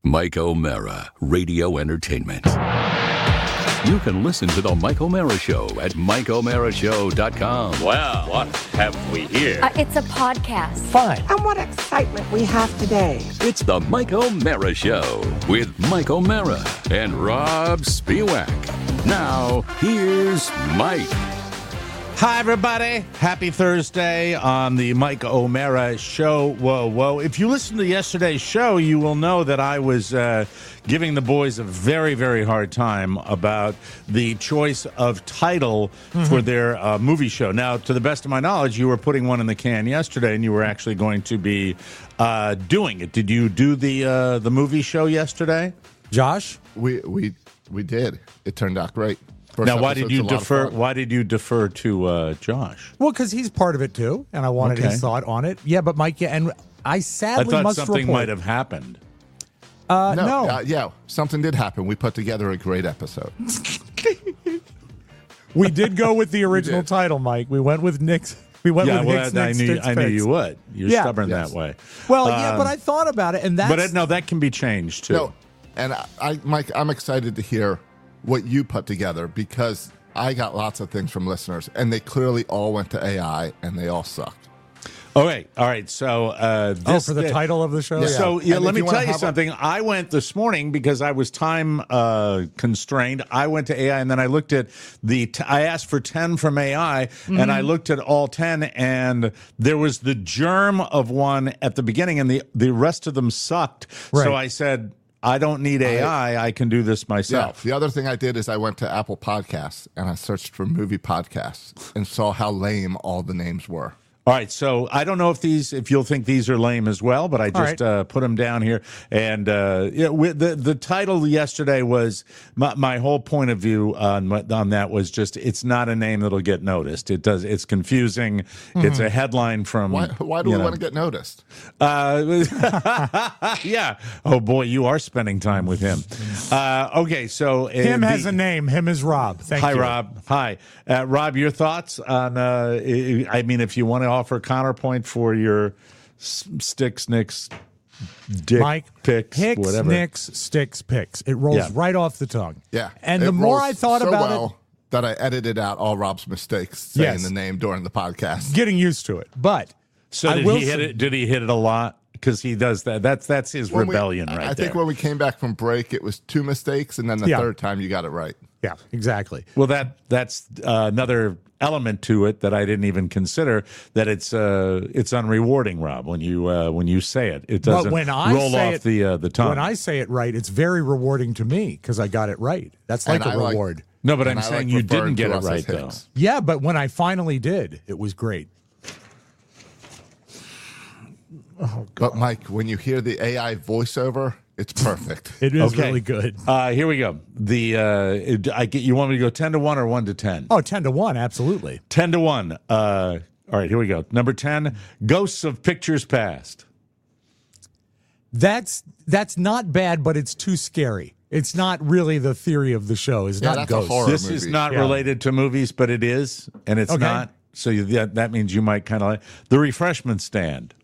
Mike O'Mara, Radio Entertainment. You can listen to The Mike O'Mara Show at MikeO'MaraShow.com. Well, what have we here? It's a podcast. Fine. And what excitement we have today. It's The Mike O'Mara Show with Mike O'Mara and Rob Spiewak. Now, here's Mike. Hi, everybody. Happy Thursday on the Mike O'Mara Show. Whoa, whoa. If you listened to yesterday's show, you will know that I was giving the boys a very, very hard time about the choice of title for their movie show. Now, to the best of my knowledge, you were putting one in the can yesterday, and you were actually going to be doing it. Did you do the movie show yesterday, Josh? We did. It turned out great. First Now, why did you episode's a lot of defer? fun. Why did you defer to Josh? Well, because he's part of it too, and I wanted Okay. his thought on it. Yeah, but Mike, and I I sadly thought must something report. might have happened. No. Yeah, something did happen. We put together a great episode. We did go with the original did. title, Mike. We went with Nick's. We went with Nick's I next knew Sticks I knew Picks. you would. You're Yeah. stubborn Yes. that way. Well, yeah, but I thought about it, and that's But that can be changed too. No, and Mike, I'm excited to hear what you put together because I got lots of things from listeners, and they clearly all went to AI, and they all sucked. Okay, all right. So, for the title of the show. Yeah. So And let if me you wanna tell you have something. I went this morning because I was time constrained. I went to AI and then I looked at I asked for 10 from AI and I looked at all 10 and there was the germ of one at the beginning and the rest of them sucked. Right. So I said, I don't need AI. I can do this Yeah. myself. The other thing I did is I went to Apple Podcasts and I searched for movie podcasts and saw how lame all the names were. All right, so I don't know if you'll think these are lame as well, but I just put them down here. And the title yesterday was my whole point of view on that was just it's not a name that'll get noticed. It's confusing. It's a headline from Why do we want to get noticed? yeah. Oh boy, you are spending time with him. Okay, so Him has a name. Him is Rob. Thank Hi, you. Rob. Hi, Rob. Your thoughts on? I mean, if you want to offer counterpoint for your sticks, nicks, dick Mike, picks, Hicks, whatever. Nicks, Sticks, Picks. It rolls right off the tongue. Yeah. And It the more rolls I thought so about well that I edited out all Rob's mistakes saying Yes. the name during the podcast. it, getting used to it. But So I did will he hit say- it? Did he hit it a lot? Because he does that. That's his When we- rebellion right I there. think when we came back from break, it was 2 mistakes, and then the Yeah. third time you got it right. Yeah, exactly. Well, that's another element to it that I didn't even consider. That it's unrewarding, Rob. When you say it, it doesn't But when I roll say off it, the tongue. When I say it right, it's very rewarding to me because I got it right. That's like And a I like- reward. no, but And I'm I saying like you referring didn't get to it us as right though. Hicks. Yeah, but when I finally did, it was great. But Mike, when you hear the AI voiceover, it's perfect. It is Okay. really good. Here we go. You want me to go 10 to 1 or 1 to 10? Oh, 10 to 1, absolutely. 10 to 1. All right, here we go. Number 10, Ghosts of Pictures Past. That's not bad, but it's too scary. It's not really the theory of the show. It's Yeah, not that's a ghosts. horror This is movie. not Yeah. related to movies, but it is, and it's Okay. not. So that means you might kind of like The Refreshment Stand.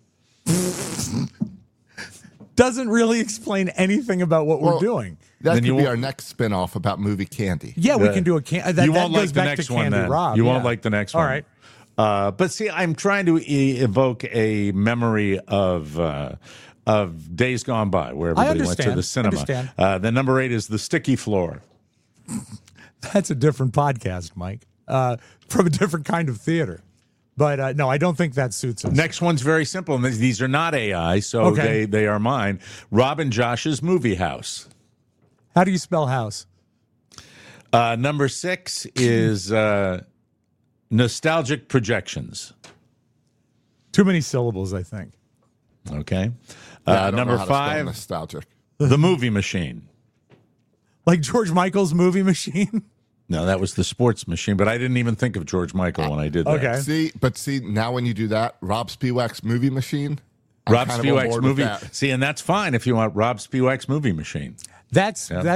Doesn't really explain anything about what we're Well, doing. That Then could you be won't- our next spin-off about movie candy. Yeah, we The- can do a can. That, you that won't goes like the back next to one Candy then. Rob. You won't yeah. like the next All one. right. But see, I'm trying to evoke a memory of days gone by, where everybody went to understand. the cinema. Understand. The number 8 is The Sticky Floor. That's a different podcast, Mike, from a different kind of theater. But no, I don't think that suits us. Next one's very simple, and these are not AI, so Okay. they are mine. Rob and Josh's Movie House. How do you spell house? Number 6 is Nostalgic Projections. Too many syllables, I think. Okay. Yeah, I don't Number know how to spell 5, nostalgic. The Movie Machine. Like George Michael's movie machine. No, that was the Sports Machine, but I didn't even think of George Michael when I did that. Okay. See, now when you do that, Rob Spiewak's movie machine. I'm Rob kind of on Spiewak's board with movie. that. See, and that's fine if you want Rob Spiewak's Movie Machine. That's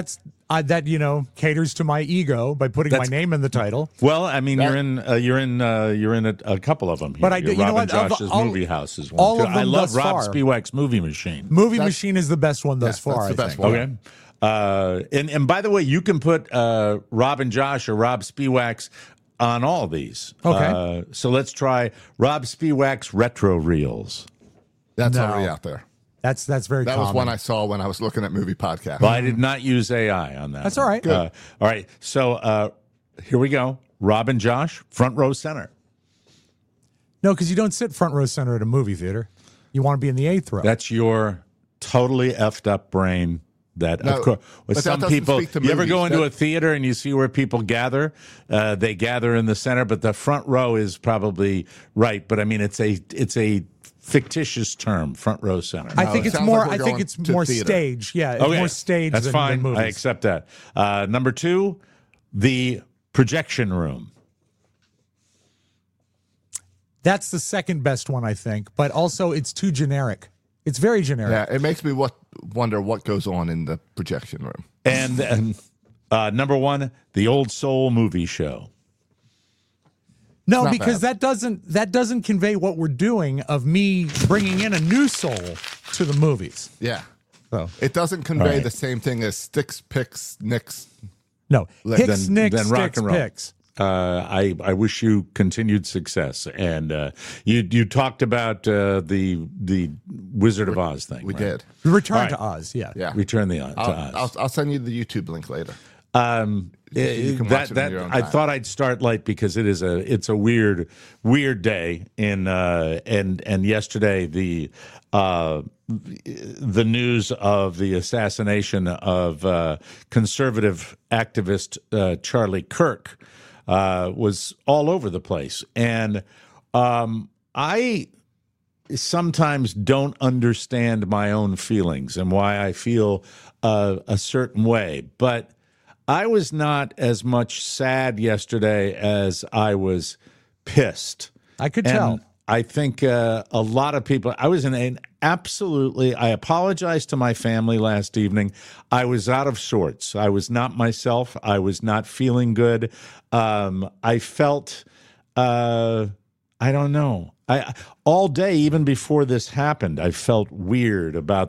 that caters to my ego by putting my name in the title. Well, I mean, you're in a couple of them. Here. But Robin Josh's Movie House is one. All too. of them I love thus Rob far. Spiewak's Movie Machine. Movie Machine is the best one thus far. That's the I best think. one. Okay. And by the way, you can put Rob and Josh or Rob Spiewak's on all these. Okay. So let's try Rob Spiewak's Retro Reels. That's No. already out there. That's very That common. was one I saw when I was looking at movie podcasts. Well, I did not use AI on that. That's one. all right. Good. All right. So here we go. Rob and Josh, front row center. No, because you don't sit front row center at a movie theater. You want to be in the 8th row. That's your totally effed up brain. That No, of course, with but that some doesn't people. speak to You ever movies. go into That- a theater and you see where people gather? They gather in the center, but the front row is probably right. But I mean, it's a fictitious term, front row center. I think it it's sounds more. like we're I think going it's to more theater. stage. Yeah, it's more stage That's than, fine. than movies. I accept that. Number 2, the projection room. That's the second best one, I think. But also, it's too generic. It's very generic. Yeah, it makes me wonder what goes on in the projection room. And number 1, the Old Soul Movie Show. No, not because bad. that doesn't convey what we're doing of me bringing in a new soul to the movies. Yeah. So It doesn't convey All right. the same thing as sticks, picks, nicks. no, Hicks, Then Nicks, rock Sticks, and roll. Picks. I wish you continued success. And you talked about the Wizard of Oz thing. We right? did. Return All to right. Oz. Yeah. Yeah. Return to Oz. I'll send you the YouTube link later. You can watch it in your own I time. thought I'd start light because it's a weird day in and yesterday the news of the assassination of conservative activist Charlie Kirk was all over the place, and I sometimes don't understand my own feelings and why I feel a certain way, but I was not as much sad yesterday as I was pissed. I could And tell. I think a lot of people, I was in an absolutely, I apologized to my family last evening. I was out of sorts. I was not myself. I was not feeling good. I felt, I don't know. All day, even before this happened, I felt weird about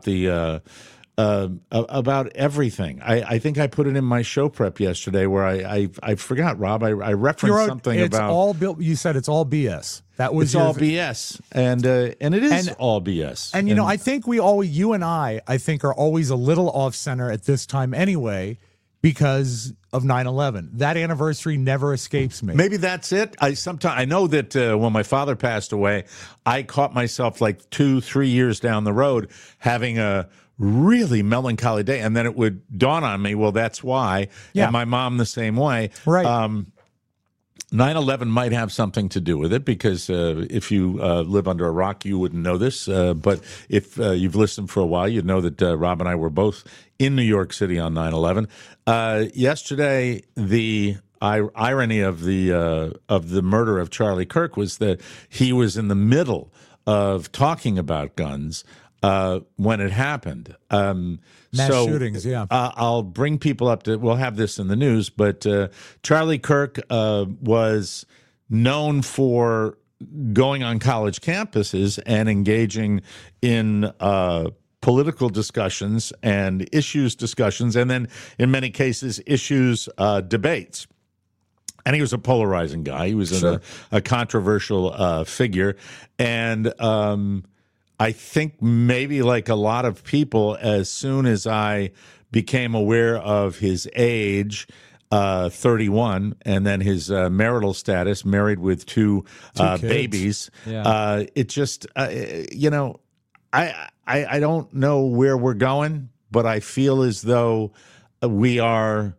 about everything. I think I put it in my show prep yesterday where I forgot, Rob. I referenced something it's about all you said it's all BS. That was it's all BS, and it is all BS. And I think you and I think are always a little off center at this time anyway because of 9/11. That anniversary never escapes me. Maybe that's it. I know that when my father passed away, I caught myself like 2-3 years down the road having a really melancholy day, and then it would dawn on me, well, that's why. Yeah. And my mom the same way. Right. 9/11 might have something to do with it because if you live under a rock, you wouldn't know this. But if you've listened for a while, you'd know that Rob and I were both in New York City on 9/11. Yesterday, the irony of the murder of Charlie Kirk was that he was in the middle of talking about guns when it happened. Mass shootings, yeah. I'll bring people up to, we'll have this in the news, but Charlie Kirk was known for going on college campuses and engaging in political discussions and issues discussions, and then in many cases, issues debates. And he was a polarizing guy. He was a controversial figure. And I think maybe like a lot of people, as soon as I became aware of his age, 31, and then his marital status, married with two kids. babies, Yeah. it just, I don't know where we're going, but I feel as though we are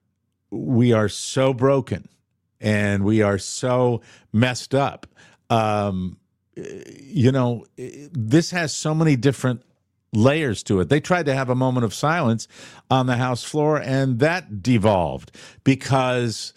so broken and we are so messed up. This has so many different layers to it. They tried to have a moment of silence on the House floor, and that devolved because,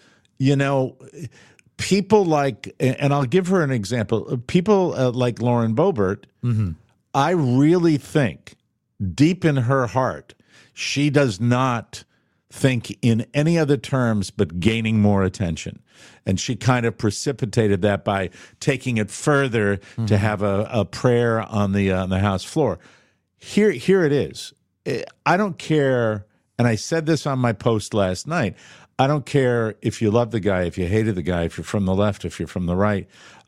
people like, and I'll give her an example, people like Lauren Boebert, I really think deep in her heart, she does not think in any other terms but gaining more attention. And she kind of precipitated that by taking it further to have a prayer on the House floor. Here it is. I don't care, and I said this on my post last night, I don't care if you love the guy, if you hated the guy, if you're from the left, if you're from the right.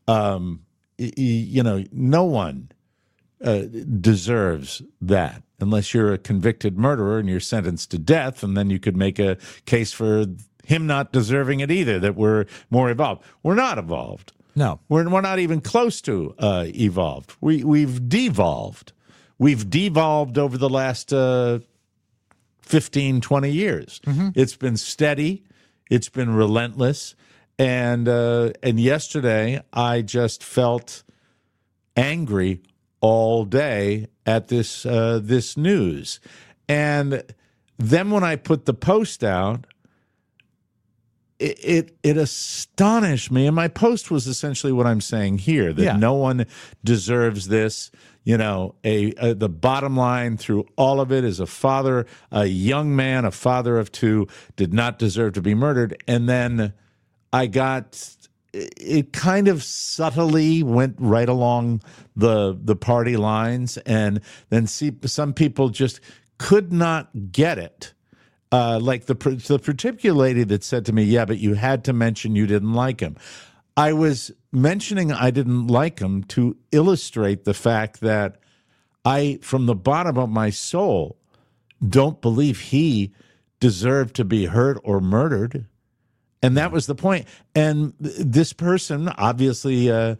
No one deserves that unless you're a convicted murderer and you're sentenced to death, and then you could make a case for him not deserving it either, that we're more evolved. We're not evolved. No. We're not even close to evolved. We've devolved. We've devolved over the last 15, 20 years. It's been steady. It's been relentless. And yesterday, I just felt angry all day at this news. And then when I put the post out, it astonished me. And my post was essentially what I'm saying here, that no one deserves this. The bottom line through all of it is a young man, a father of two, did not deserve to be murdered. And then it kind of subtly went right along the party lines, and then some people just could not get it. Like the particular lady that said to me, yeah, but you had to mention you didn't like him. I was mentioning I didn't like him to illustrate the fact that I, from the bottom of my soul, don't believe he deserved to be hurt or murdered. And that was the point. And this person, obviously, on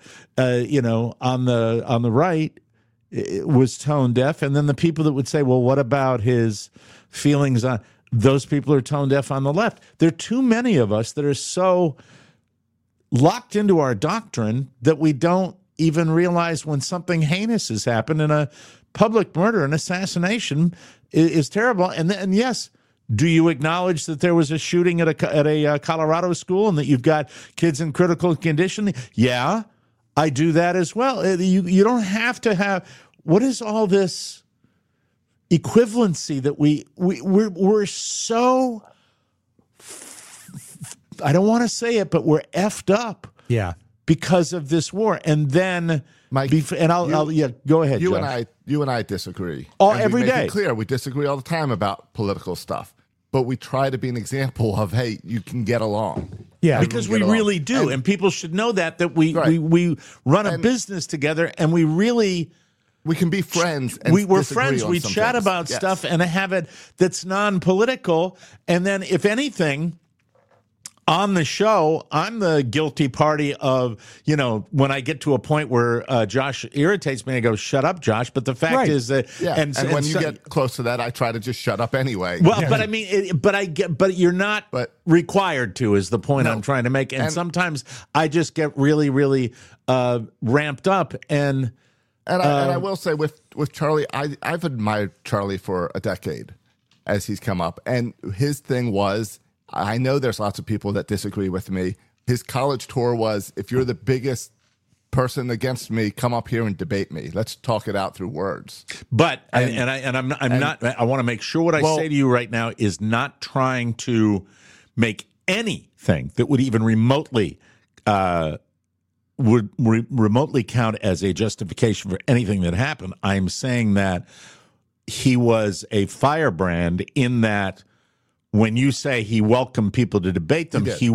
the right, was tone deaf. And then the people that would say, well, what about his feelings on those people are tone deaf on the left? There are too many of us that are so locked into our doctrine that we don't even realize when something heinous has happened, and a public murder, an assassination is terrible. And yes, do you acknowledge that there was a shooting at a Colorado school and that you've got kids in critical condition? Yeah, I do that as well. You don't have to have. What is all this equivalency that we're so? I don't want to say it, but we're effed up. Yeah, because of this war. And then, Mike, go ahead. You Josh. and I disagree. Every we make day. It clear we disagree all the time about political stuff, but we try to be an example of, hey, you can get along. Yeah, because we really do, and people should know that we run a business together, and we can be friends. And we're friends. We chat about stuff and have it that's non-political, and then if anything, on the show, I'm the guilty party of, when I get to a point where Josh irritates me, I go, shut up, Josh. But the fact is that, and when you get close to that, I try to just shut up anyway. Well, but I mean, but you're not required to, is the point I'm trying to make. And sometimes I just get really, really ramped up. And I will say with Charlie, I've admired Charlie for a decade as he's come up. And his thing was, I know there's lots of people that disagree with me. His college tour was, if you're the biggest person against me, come up here and debate me. Let's talk it out through words. But I want to make sure what I say to you right now is not trying to make anything that would even remotely remotely count as a justification for anything that happened. I'm saying that he was a firebrand in that. When you say he welcomed people to debate them, his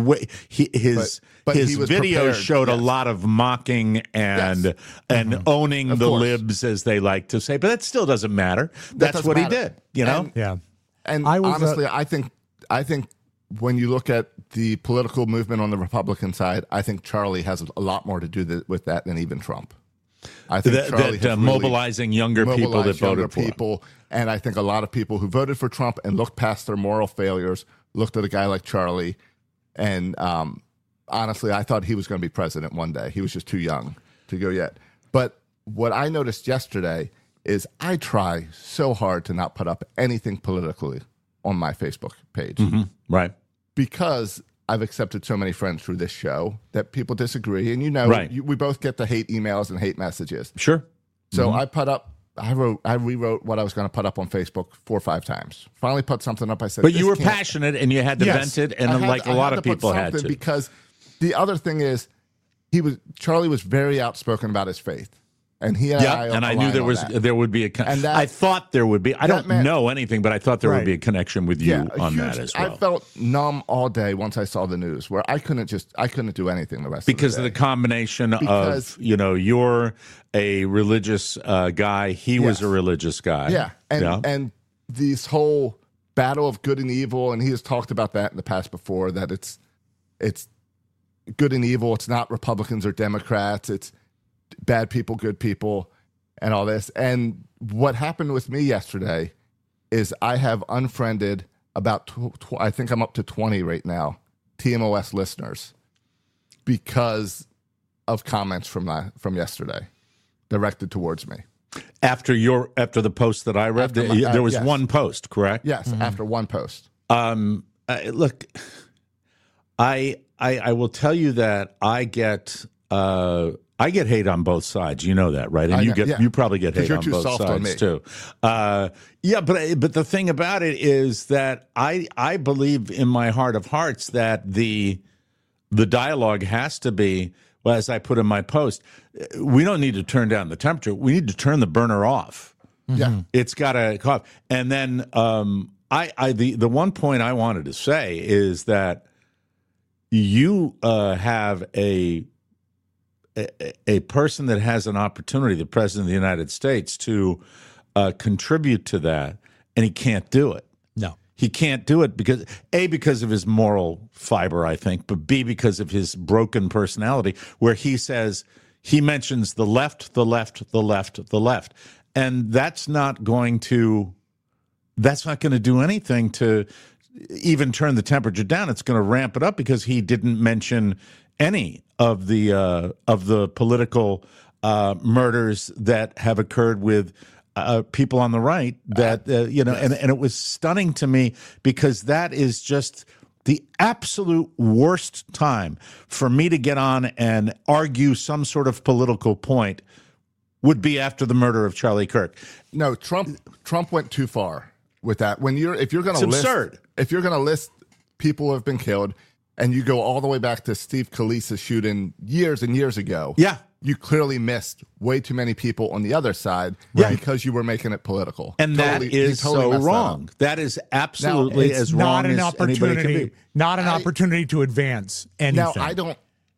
video showed a lot of mocking and owning the libs, as they like to say. But that still doesn't matter. That's what he did, Yeah. And honestly, I think when you look at the political movement on the Republican side, I think Charlie has a lot more to do with that than even Trump. I think Charlie has mobilizing younger people that voted for him. And I think a lot of people who voted for Trump and looked past their moral failures looked at a guy like Charlie. And honestly, I thought he was going to be president one day. He was just too young to go yet. But what I noticed yesterday is I try so hard to not put up anything politically on my Facebook page. Mm-hmm. Right. Because I've accepted so many friends through this show that people disagree. And we both get the hate emails and hate messages. Sure. So I put up I rewrote what I was going to put up on Facebook 4 or 5 times. Finally put something up. I said, but you were passionate and you had to Yes. vent it, and a lot of people had to. Because the other thing is, Charlie was very outspoken about his faith, and he and I and I knew there would be I thought there would be. I don't know anything, but I thought there would be a connection with you on that as well. I felt numb all day once I saw the news, where I couldn't do anything the rest because of the day. of the combination of you're a religious guy, he was a religious guy, and this whole battle of good and evil, and he has talked about that in the past before, that it's good and evil. It's not Republicans or Democrats. It's bad people, good people, and all this. And what happened with me yesterday is I have unfriended about, I think I'm up to 20 right now, TMOS listeners, because of comments from yesterday directed towards me. After the post that I read, there was one post, correct? Yes, after one post. Look, I will tell you that I get hate on both sides. You know that, right? And you probably get hate on both sides too. But the thing about it is that I believe in my heart of hearts that the dialogue has to be, well, as I put in my post, we don't need to turn down the temperature. We need to turn the burner off. Yeah, it's got to cough. And then the one point I wanted to say is that you have a person that has an opportunity, the President of the United States, to contribute to that, and he can't do it. No. He can't do it because, A, because of his moral fiber, I think, but B, because of his broken personality, where he mentions the left, the left, the left, the left. And that's not going to do anything to even turn the temperature down. It's going to ramp it up because he didn't mention any of the political murders that have occurred with people on the right. That and it was stunning to me because that is just the absolute worst time for me to get on and argue some sort of political point. Would be after the murder of Charlie Kirk. No, Trump went too far with that. If you're going to list people who have been killed, and you go all the way back to Steve Scalise's shooting years and years ago, you clearly missed way too many people on the other side because you were making it political. And that is so wrong. That is absolutely as wrong as anybody can be. Not an opportunity to advance anything. Now,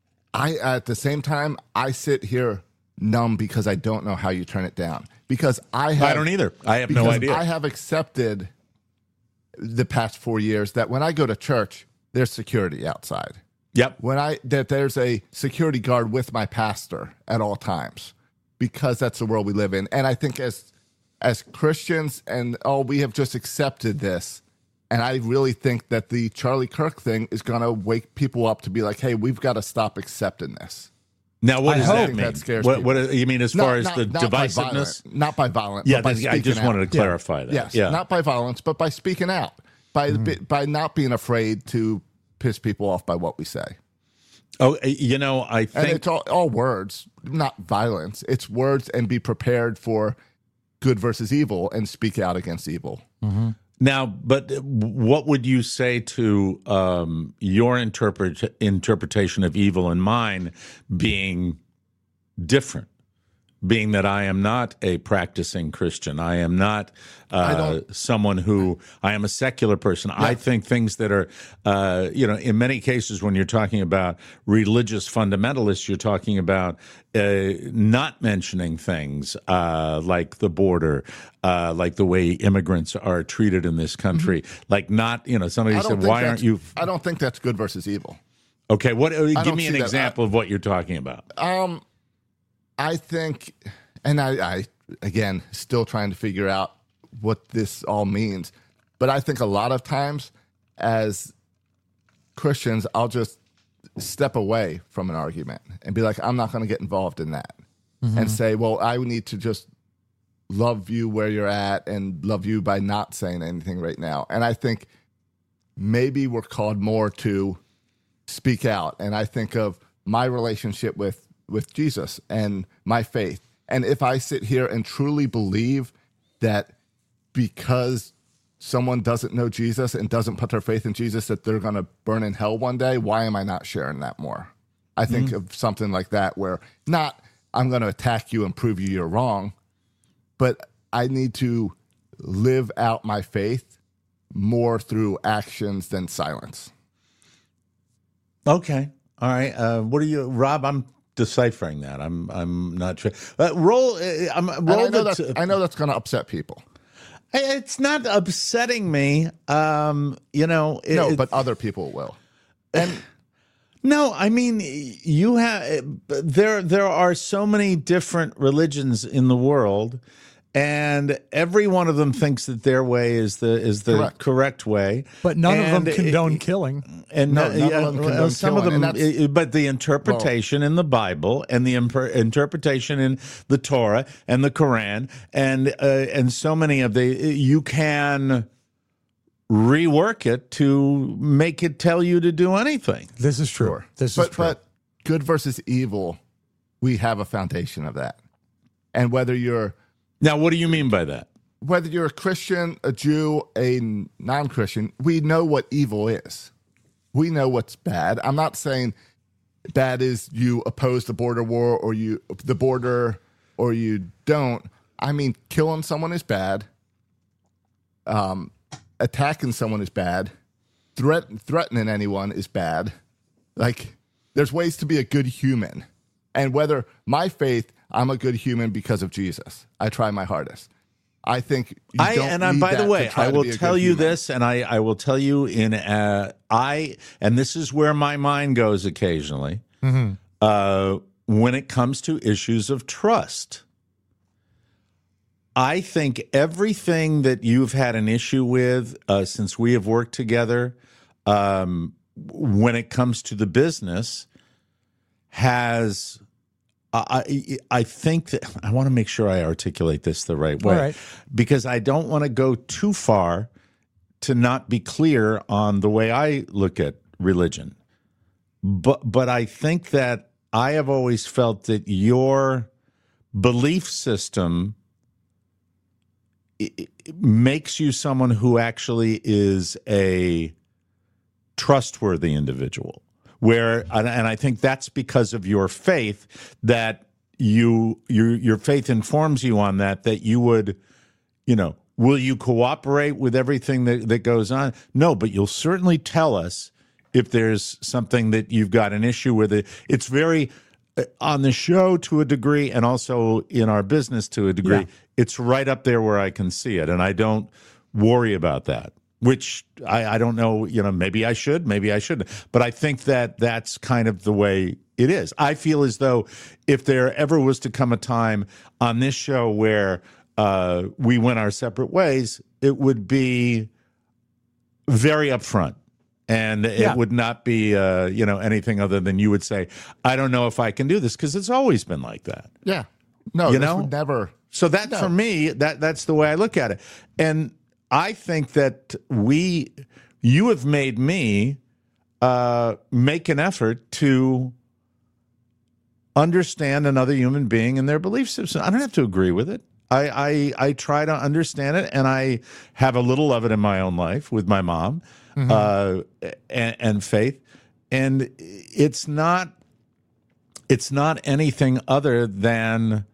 at the same time, I sit here numb because I don't know how you turn it down. Because I don't either. I have no idea. I have accepted the past 4 years that when I go to church, there's security outside. Yep. That there's a security guard with my pastor at all times, because that's the world we live in. And I think as Christians we have just accepted this. And I really think that the Charlie Kirk thing is going to wake people up to be like, hey, we've got to stop accepting this. Now, what does that mean? That scares what you mean as far as the divisiveness? Not by violence. Yeah, but by I just wanted to clarify that. Yes, not by violence, but by speaking out, by not being afraid to piss people off by what we say. Oh, I think... And it's all words, not violence. It's words, and be prepared for good versus evil and speak out against evil. Mm-hmm. Now, but what would you say to your interpretation of evil and mine being different? Being that I am not a practicing Christian, I am not someone who, I am a secular person. Yeah. I think things that are, in many cases when you're talking about religious fundamentalists, you're talking about not mentioning things like the border, like the way immigrants are treated in this country, like not, somebody said, why aren't you? I don't think that's good versus evil. Okay, give me an example of what you're talking about. I think, and I again, still trying to figure out what this all means, but I think a lot of times as Christians, I'll just step away from an argument and be like, I'm not going to get involved in that, and say, well, I need to just love you where you're at and love you by not saying anything right now. And I think maybe we're called more to speak out. And I think of my relationship with Jesus and my faith, And if I sit here and truly believe that because someone doesn't know Jesus and doesn't put their faith in Jesus, that they're going to burn in hell one day, why am I not sharing that more? I think of something like that where not I'm going to attack you and prove you're wrong, but I need to live out my faith more through actions than silence. Okay. All right. What are you, Rob? I'm deciphering that. I'm not sure. Roll. I know that's going to upset people. It's not upsetting me. But other people will. And no, I mean, you have there are so many different religions in the world, and every one of them thinks that their way is the correct way. But none of them condone killing. And none of them condone some of killing, them, but the interpretation in the Bible and the interpretation in the Torah and the Quran and so many of you can rework it to make it tell you to do anything. This is true. Sure. This is true. But good versus evil, we have a foundation of that. And Now, what do you mean by that? whether you're a Christian, a Jew, a non-Christian, we know what evil is. We know what's bad. I'm not saying bad is you oppose the border war or you don't. I mean, killing someone is bad. Attacking someone is bad. Threatening anyone is bad. Like, there's ways to be a good human. And whether my faith, I'm a good human because of Jesus. I try my hardest. I think you don't need by the that way, to try I to will be a tell good you human. this, and I will tell you and this is where my mind goes occasionally. When it comes to issues of trust, I think everything that you've had an issue with since we have worked together, when it comes to the business, has. I think that I want to make sure I articulate this the right way, right, because I don't want to go too far to not be clear on the way I look at religion. But I think that I have always felt that your belief system it makes you someone who actually is a trustworthy individual. And I think that's because of your faith, that your faith informs you on that you would, will you cooperate with everything that goes on? No, but you'll certainly tell us if there's something that you've got an issue with it. It's very, on the show to a degree and also in our business to a degree, It's right up there where I can see it, and I don't worry about that. Which I don't know, maybe I should, maybe I shouldn't. But I think that that's kind of the way it is. I feel as though if there ever was to come a time on this show where we went our separate ways, it would be very upfront. And it would not be, anything other than you would say, I don't know if I can do this, because it's always been like that. Yeah. No, this would never. So for me, that's the way I look at it. And I think that you have made me make an effort to understand another human being and their belief system. I don't have to agree with it. I try to understand it, and I have a little of it in my own life with my mom and faith. And it's not anything other than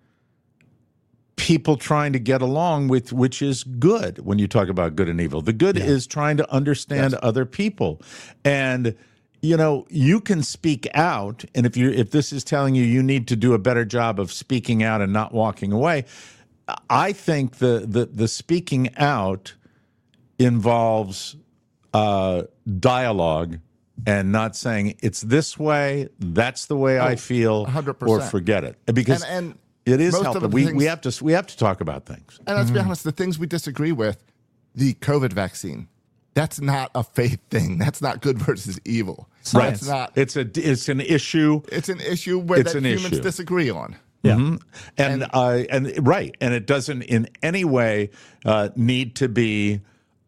people trying to get along with, which is good when you talk about good and evil. The good is trying to understand other people. And, you can speak out. And if this is telling you need to do a better job of speaking out and not walking away, I think the speaking out involves dialogue and not saying it's this way, that's the way I feel, 100%. or forget it. Because it is helpful. We have to talk about things. And let's be honest, the things we disagree with, the COVID vaccine, that's not a faith thing. That's not good versus evil. Science. That's not. It's an issue. It's an issue where humans disagree on. Yeah. And it doesn't in any way need to be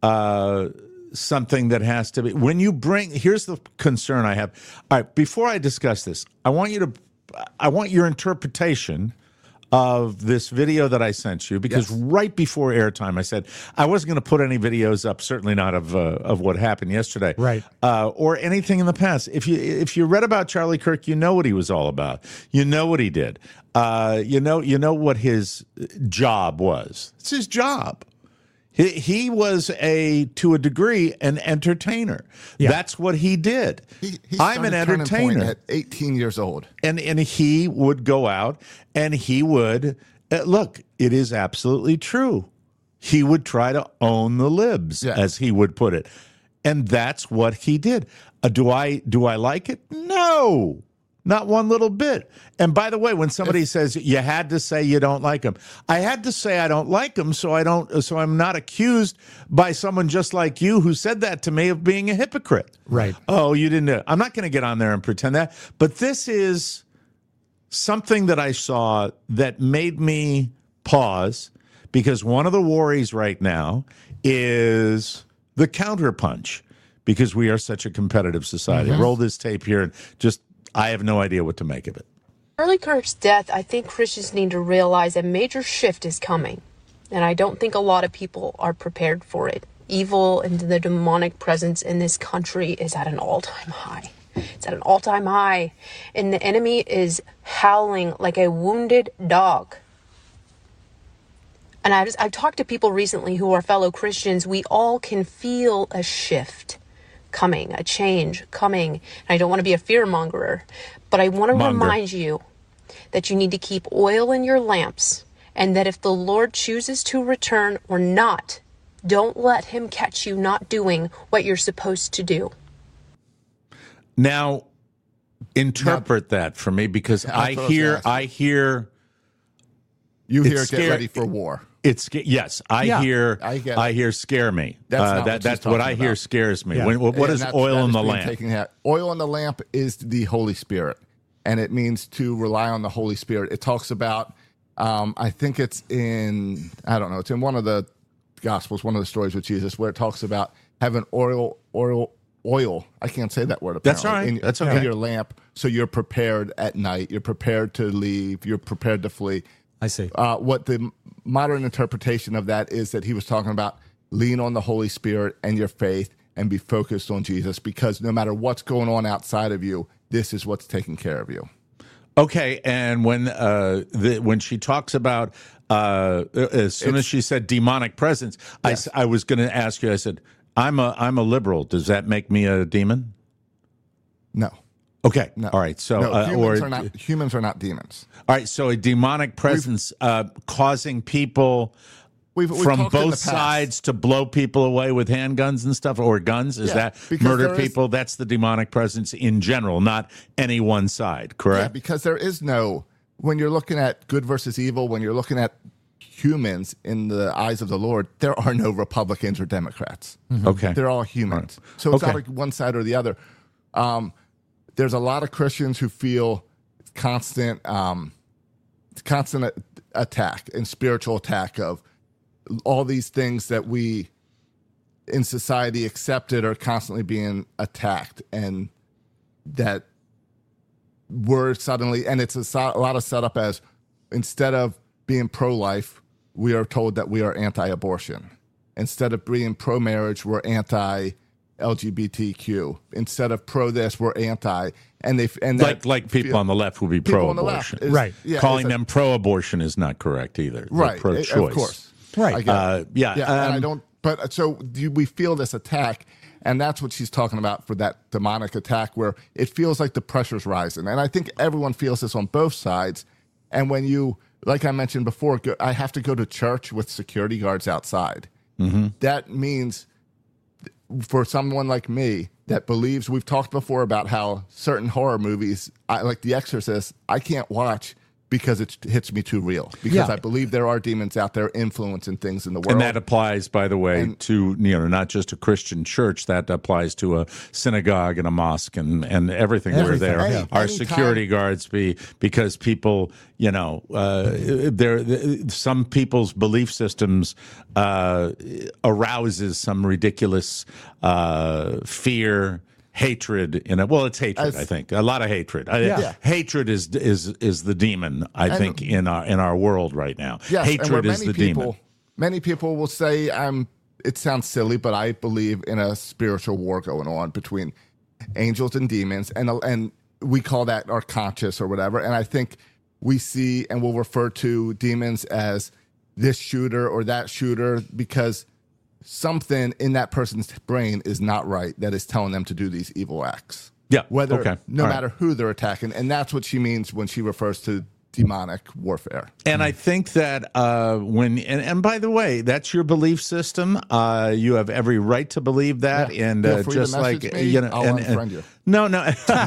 something that has to be. Here's the concern I have. All right, before I discuss this, I want your interpretation of this video that I sent you, because right before airtime, I said I wasn't going to put any videos up, certainly not of what happened yesterday, Right. Or anything in the past. If you read about Charlie Kirk, you know what he was all about. You know what he did. You know what his job was. It's his job. He was to a degree, an entertainer. Yeah. That's what he did. He I'm an started Turning Point entertainer. at 18 years old. And he would go out and he would look. It is absolutely true. He would try to own the libs, as he would put it, and that's what he did. Do I like it? No, not one little bit. And by the way, when somebody says you had to say you don't like him, I had to say I don't like him, so I'm not accused by someone just like you who said that to me of being a hypocrite. Right. Oh, you didn't know. I'm not going to get on there and pretend that. But this is something that I saw that made me pause, because one of the worries right now is the counterpunch, because we are such a competitive society. Roll this tape here and I have no idea what to make of it. Charlie Kirk's death, I think Christians need to realize a major shift is coming. And I don't think a lot of people are prepared for it. Evil and the demonic presence in this country is at an all-time high. It's at an all-time high. And the enemy is howling like a wounded dog. And I've talked to people recently who are fellow Christians. We all can feel a shift coming, a change coming. And I don't want to be a fearmongerer, but I want to remind you that you need to keep oil in your lamps, and that if the Lord chooses to return or not, don't let him catch you not doing what you're supposed to do. Now, interpret that for me, because I hear You hear It's get ready for war. I hear scare me. That's what I hear scares me. Yeah. What is oil in the lamp? Oil in the lamp is the Holy Spirit, and it means to rely on the Holy Spirit. It talks about, I think it's in one of the Gospels, one of the stories with Jesus, where it talks about having oil. I can't say that word. Apparently. That's all right. That's okay. In your lamp, so you're prepared at night. You're prepared to leave. You're prepared to flee. I see. What the modern interpretation of that is that he was talking about lean on the Holy Spirit and your faith and be focused on Jesus, because no matter what's going on outside of you, this is what's taking care of you. Okay, and when she talks about as soon as she said demonic presence, yes. I was going to ask you. I said, I'm a liberal. Does that make me a demon? No. Okay. No. All right. So humans are not demons. All right. So a demonic presence causing people from both sides to blow people away with handguns and stuff, or guns. Is that murder people? That's the demonic presence in general, not any one side. Correct. Yeah, because there is no, when you're looking at good versus evil, when you're looking at humans in the eyes of the Lord, there are no Republicans or Democrats. Mm-hmm. Okay. They're all humans. Right. So it's not like one side or the other. There's a lot of Christians who feel constant attack and spiritual attack of all these things that we in society accepted are constantly being attacked, and that we're suddenly, and it's a lot of setup as, instead of being pro-life, we are told that we are anti-abortion. Instead of being pro-marriage, we're anti-LGBTQ. Instead of pro-this, we're anti. Like people on the left would be pro-abortion. Right. Yeah, calling them pro-abortion is not correct either. They're right. pro-choice. Of course. Right. And I don't. But so we feel this attack, and that's what she's talking about for that demonic attack, where it feels like the pressure's rising. And I think everyone feels this on both sides. And when you, like I mentioned before, I have to go to church with security guards outside. Mm-hmm. That means, for someone like me that believes, we've talked before about how certain horror movies, like The Exorcist, I can't watch because it hits me too real. Because I believe there are demons out there influencing things in the world. And that applies, by the way, to not just a Christian church. That applies to a synagogue and a mosque and everything. Where there are security guards because people, some people's belief systems arouses some ridiculous fear hatred in it. Well, it's hatred. I think a lot of hatred. Hatred is the demon. I think in our world right now. Yes, hatred is the demon. Many people will say it sounds silly, but I believe in a spiritual war going on between angels and demons, and we call that our conscious or whatever. And I think we see and we'll refer to demons as this shooter or that shooter because something in that person's brain is not right that is telling them to do these evil acts. Yeah. No matter who they're attacking. And that's what she means when she refers to demonic warfare. And I think that and by the way, that's your belief system. You have every right to believe that. Yeah. And just like, I'll unfriend you. No, don't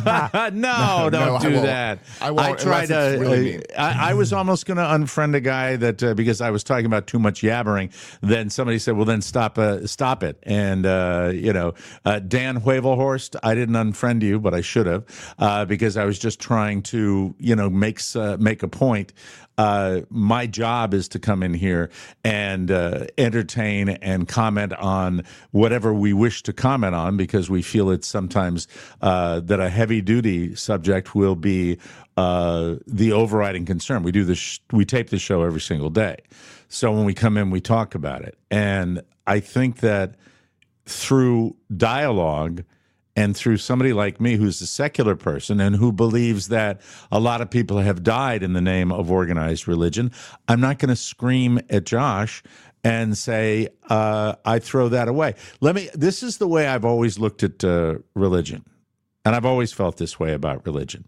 do that. I won't. I was almost going to unfriend a guy that because I was talking about too much yabbering. Then somebody said, "Well, then stop it." And Dan Huevelhorst, I didn't unfriend you, but I should have because I was just trying to make a point. My job is to come in here and entertain and comment on whatever we wish to comment on because we feel it's sometimes that a heavy-duty subject will be the overriding concern. We do this. We tape the show every single day, so when we come in, we talk about it. And I think that through dialogue. And through somebody like me who's a secular person and who believes that a lot of people have died in the name of organized religion, I'm not going to scream at Josh and say, I throw that away. This is the way I've always looked at religion. And I've always felt this way about religion.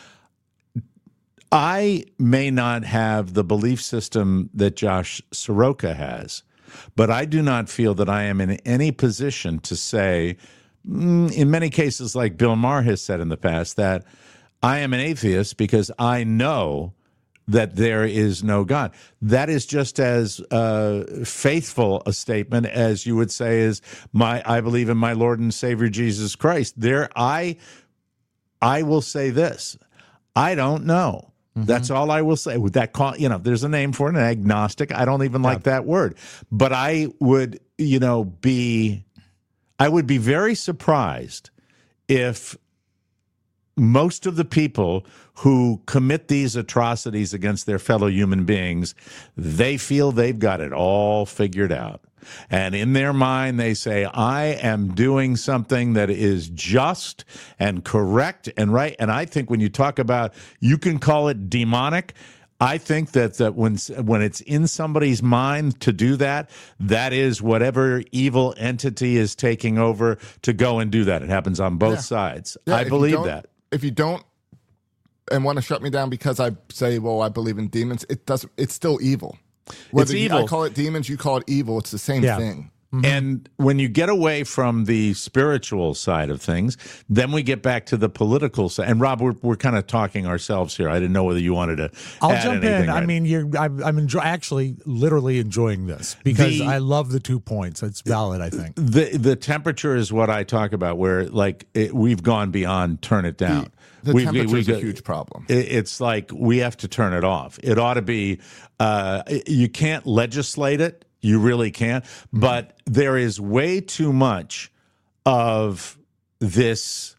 I may not have the belief system that Josh Soroka has, but I do not feel that I am in any position to say, in many cases, like Bill Maher has said in the past, that I am an atheist because I know that there is no God. That is just as faithful a statement as you would say is I believe in my Lord and Savior Jesus Christ. I will say this. I don't know. Mm-hmm. That's all I will say. With that, there's a name for it, an agnostic. I don't even like that word. But I would, I would be very surprised if most of the people who commit these atrocities against their fellow human beings, they feel they've got it all figured out. And in their mind, they say, I am doing something that is just and correct and right. And I think when you talk about, you can call it demonic, I think that when it's in somebody's mind to do that, that is whatever evil entity is taking over to go and do that. It happens on both sides. Yeah, I believe that. If you don't and want to shut me down because I say, well, I believe in demons, it's still evil. Whether it's evil. I call it demons, you call it evil, it's the same thing. Mm-hmm. And when you get away from the spiritual side of things, then we get back to the political side. And Rob, we're kind of talking ourselves here. I didn't know whether you wanted to. I'll jump in. Right? I mean, I'm actually literally enjoying this because I love the 2 points. It's valid, I think. The temperature is what I talk about, where we've gone beyond turn it down. The temperature is a huge problem. It's like we have to turn it off. It ought to be. You can't legislate it. You really can't. But there is way too much of this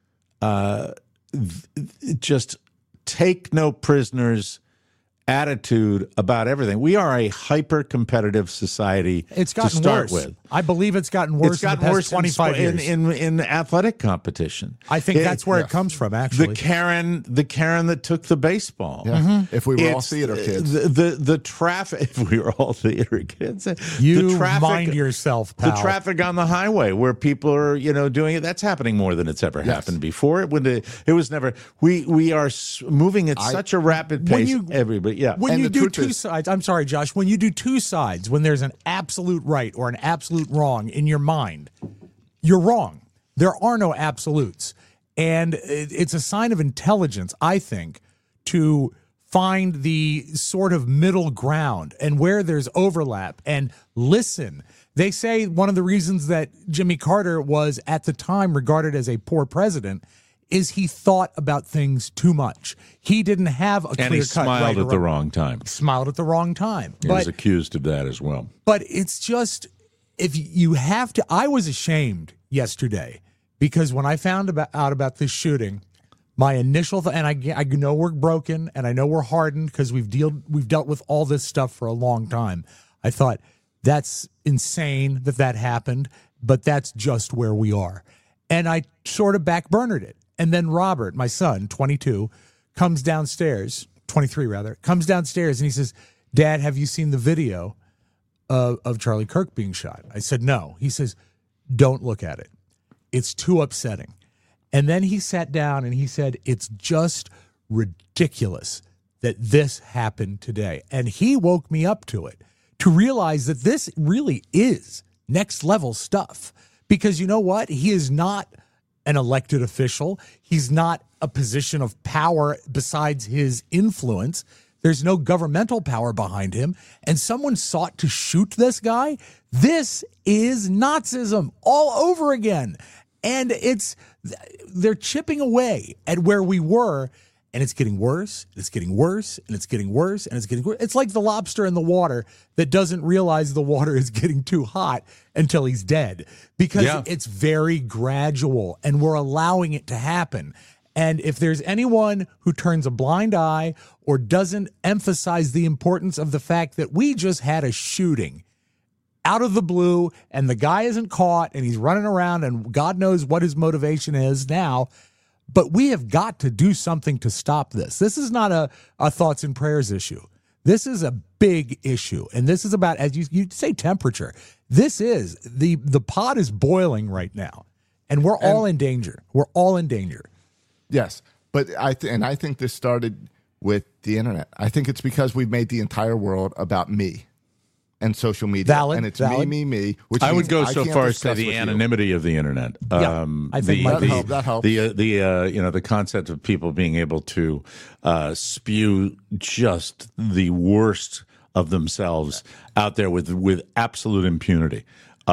just take no prisoners attitude about everything. We are a hyper-competitive society. It's gotten to start worse. with. I believe it's gotten worse in the past 25 years. In athletic competition. I think that's where it comes from, actually. The Karen that took the baseball. Yeah. Mm-hmm. If we were all theater kids. The traffic, if we were all theater kids. You mind yourself, pal. The traffic on the highway where people are, doing it, that's happening more than it's ever happened before. It was never, we are moving at such a rapid pace, everybody. Yeah. When you do two sides, I'm sorry, Josh, when you do two sides, when there's an absolute right or an absolute wrong in your mind, you're wrong. There are no absolutes. And it's a sign of intelligence, I think, to find the sort of middle ground and where there's overlap and listen. They say one of the reasons that Jimmy Carter was at the time regarded as a poor president is he thought about things too much. He didn't have a clear cut. And he smiled at the wrong time. Smiled at the wrong time. He was accused of that as well. But it's just, if you have to, I was ashamed yesterday because when I found out about this shooting, my initial and I know we're broken and I know we're hardened because we've dealt with all this stuff for a long time. I thought that's insane that happened, but that's just where we are. And I sort of backburnered it. And then Robert, my son, 22, comes downstairs, 23 rather, comes downstairs and he says, "Dad, have you seen the video of Charlie Kirk being shot?" I said, "No." He says, "Don't look at it. It's too upsetting." And then he sat down and he said, "It's just ridiculous that this happened today." And he woke me up to it, to realize that this really is next level stuff. Because you know what? He is not an elected official. He's not a position of power besides his influence. There's no governmental power behind him. And someone sought to shoot this guy. This is Nazism all over again. And they're chipping away at where we were, and it's getting worse, and it's getting worse, and it's getting worse, and it's getting worse. It's like the lobster in the water that doesn't realize the water is getting too hot until he's dead, because it's very gradual, and we're allowing it to happen. And if there's anyone who turns a blind eye or doesn't emphasize the importance of the fact that we just had a shooting out of the blue, and the guy isn't caught, and he's running around, and God knows what his motivation is now. But we have got to do something to stop this. This is not a thoughts and prayers issue. This is a big issue. And this is about, as you say, temperature. This is, the pot is boiling right now. And we're all in danger. We're all in danger. Yes. But I think this started with the internet. I think it's because we've made the entire world about me and social media. Valid. And it's valid. me, which I would go I so can't far as to discuss the with you. anonymity of the internet. Yeah, I think that helps. The concept of people being able to spew just the worst of themselves out there with absolute impunity.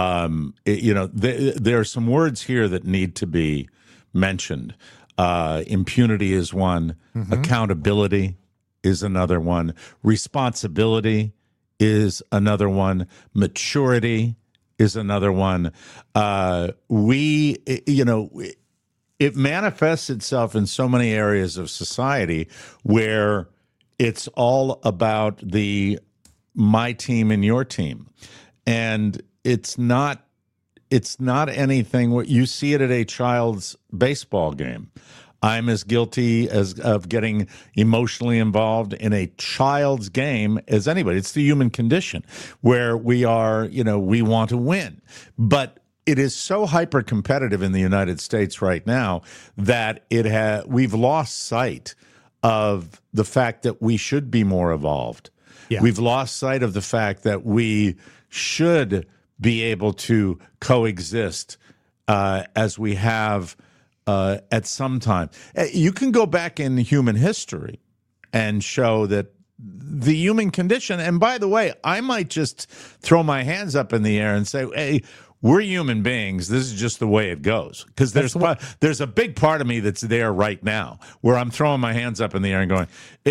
There are some words here that need to be mentioned. Impunity is one. Mm-hmm. Accountability is another one. Responsibility is another one. Maturity is another one. It manifests itself in so many areas of society where it's all about the my team and your team. And it's not anything what you see it at a child's baseball game. I'm as guilty of getting emotionally involved in a child's game as anybody. It's the human condition where we are, we want to win. But it is so hyper competitive in the United States right now that we've lost sight of the fact that we should be more evolved. Yeah. We've lost sight of the fact that we should be able to coexist as we have at some time. You can go back in human history and show that the human condition, and by the way, I might just throw my hands up in the air and say, hey, we're human beings. This is just the way it goes. Because there's a big part of me that's there right now where I'm throwing my hands up in the air and going,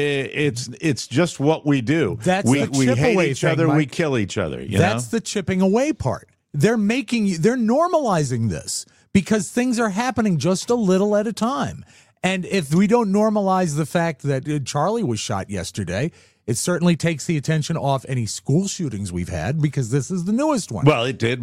it's just what we do. We hate each other, Mike. We kill each other. That's the chipping away part. They're normalizing this because things are happening just a little at a time. And if we don't normalize the fact that Charlie was shot yesterday, it certainly takes the attention off any school shootings we've had because this is the newest one. Well, it did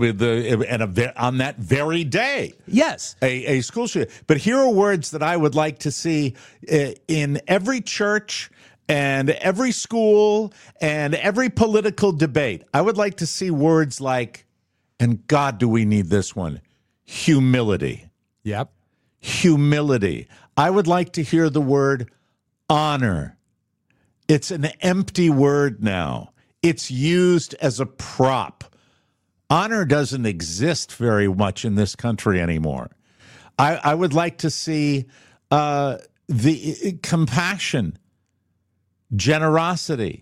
on that very day. Yes. A school shooting. But here are words that I would like to see in every church and every school and every political debate. I would like to see words like, and God, do we need this one, humility. Yep. Humility. I would like to hear the word honor. It's an empty word now. It's used as a prop. Honor doesn't exist very much in this country anymore. I would like to see the compassion, generosity.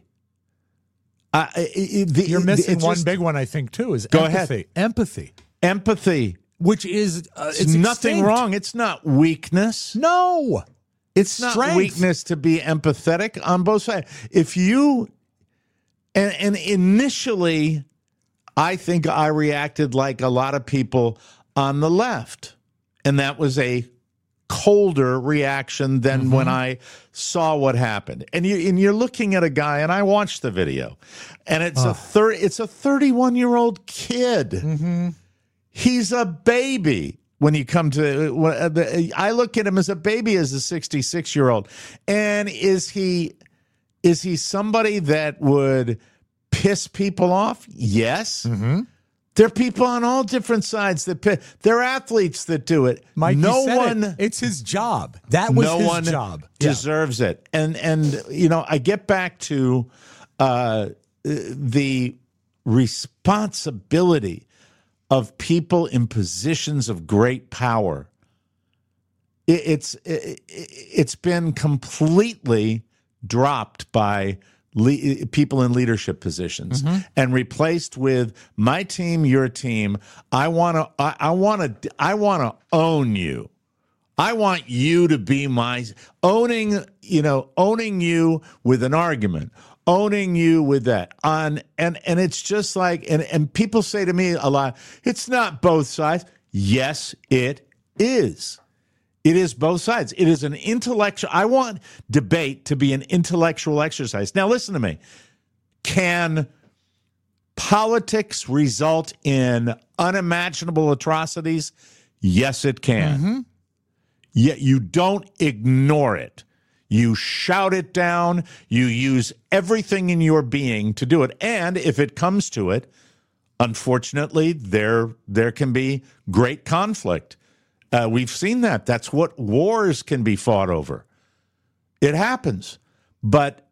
You're missing one big one, I think, too, is empathy. Empathy. Which is it's nothing extinct. Wrong. It's not weakness. No. It's strength. Not weakness to be empathetic on both sides. If you and initially, I think I reacted like a lot of people on the left. And that was a colder reaction than when I saw what happened. And you're looking at a guy, and I watched the video, and it's a 31-year-old kid. He's a baby. When you come to, I look at him as a baby, as a 66-year-old. And is he somebody that would piss people off? Yes. There are people on all different sides that there are athletes that do it. Mike, it's his job. That was his job. Deserves it. And I get back to the responsibility of people in positions of great power. It's been completely dropped by people in leadership positions and replaced with my team, your team. I want to own you. I want you to be my owning you with an argument, owning you with that and it's just like, and people say to me a lot, it's not both sides. Yes, it is. It is both sides. It is an intellectual. I want debate to be an intellectual exercise. Now, listen to me. Can politics result in unimaginable atrocities? Yes, it can. Yet you don't ignore it. You shout it down. You use everything in your being to do it. And if it comes to it, unfortunately, there can be great conflict. We've seen that. That's what wars can be fought over. It happens. But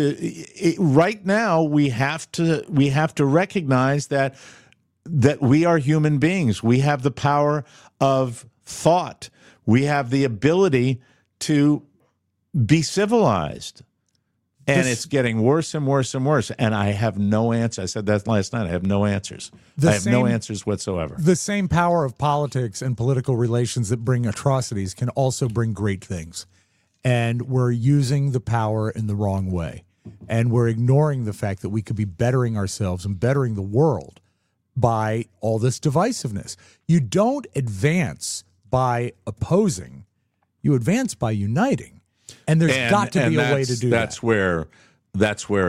right now, we have to recognize that we are human beings. We have the power of thought. We have the ability to be civilized. And it's getting worse and worse and worse. And I have no answer. I said that last night. I have no answers. I have no answers whatsoever. The same power of politics and political relations that bring atrocities can also bring great things. And we're using the power in the wrong way. And we're ignoring the fact that we could be bettering ourselves and bettering the world by all this divisiveness. You don't advance by opposing. You advance by uniting. And there's got to be a way to do that. That's where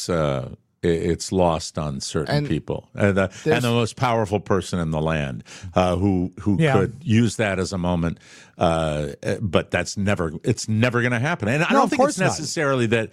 it's lost on certain people, and the most powerful person in the land who could use that as a moment. But it's never going to happen. And I don't think it's necessarily that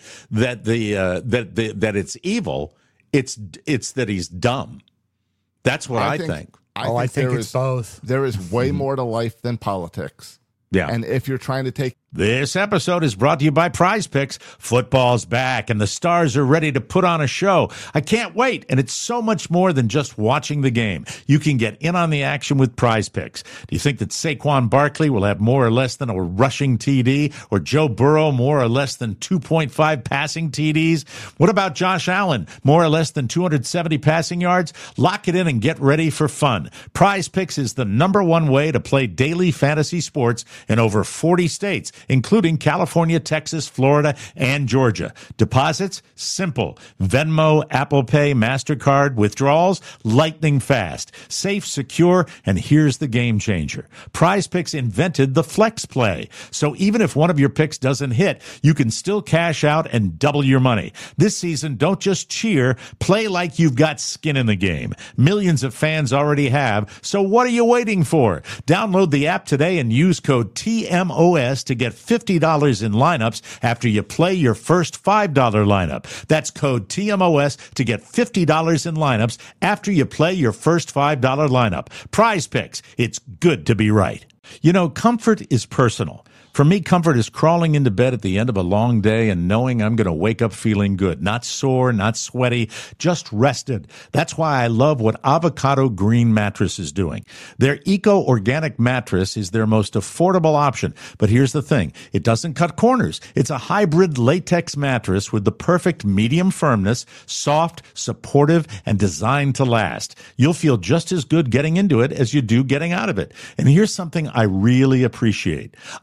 it's evil. It's that he's dumb. That's what I think. I think it's both. There is way more to life than politics. Yeah. And if you're trying to take... This episode is brought to you by Prize Picks. Football's back, and the stars are ready to put on a show. I can't wait, and it's so much more than just watching the game. You can get in on the action with Prize Picks. Do you think that Saquon Barkley will have more or less than a rushing TD, or Joe Burrow more or less than 2.5 passing TDs? What about Josh Allen, more or less than 270 passing yards? Lock it in and get ready for fun. Prize Picks is the #1 way to play daily fantasy sports in over 40 states, including California, Texas, Florida, and Georgia. Deposits? Simple. Venmo, Apple Pay, MasterCard. Withdrawals? Lightning fast. Safe, secure, and here's the game changer. Prize Picks invented the Flex Play. So even if one of your picks doesn't hit, you can still cash out and double your money. This season, don't just cheer. Play like you've got skin in the game. Millions of fans already have, so what are you waiting for? Download the app today and use code TMOS to get $50 in lineups after you play your first $5 lineup. That's code TMOS to get $50 in lineups after you play your first $5 lineup. Prize Picks. It's good to be right. You know, comfort is personal. For me, comfort is crawling into bed at the end of a long day and knowing I'm going to wake up feeling good. Not sore, not sweaty, just rested. That's why I love what Avocado Green Mattress is doing. Their eco-organic mattress is their most affordable option. But here's the thing. It doesn't cut corners. It's a hybrid latex mattress with the perfect medium firmness, soft, supportive, and designed to last. You'll feel just as good getting into it as you do getting out of it. And here's something I really appreciate. Avocado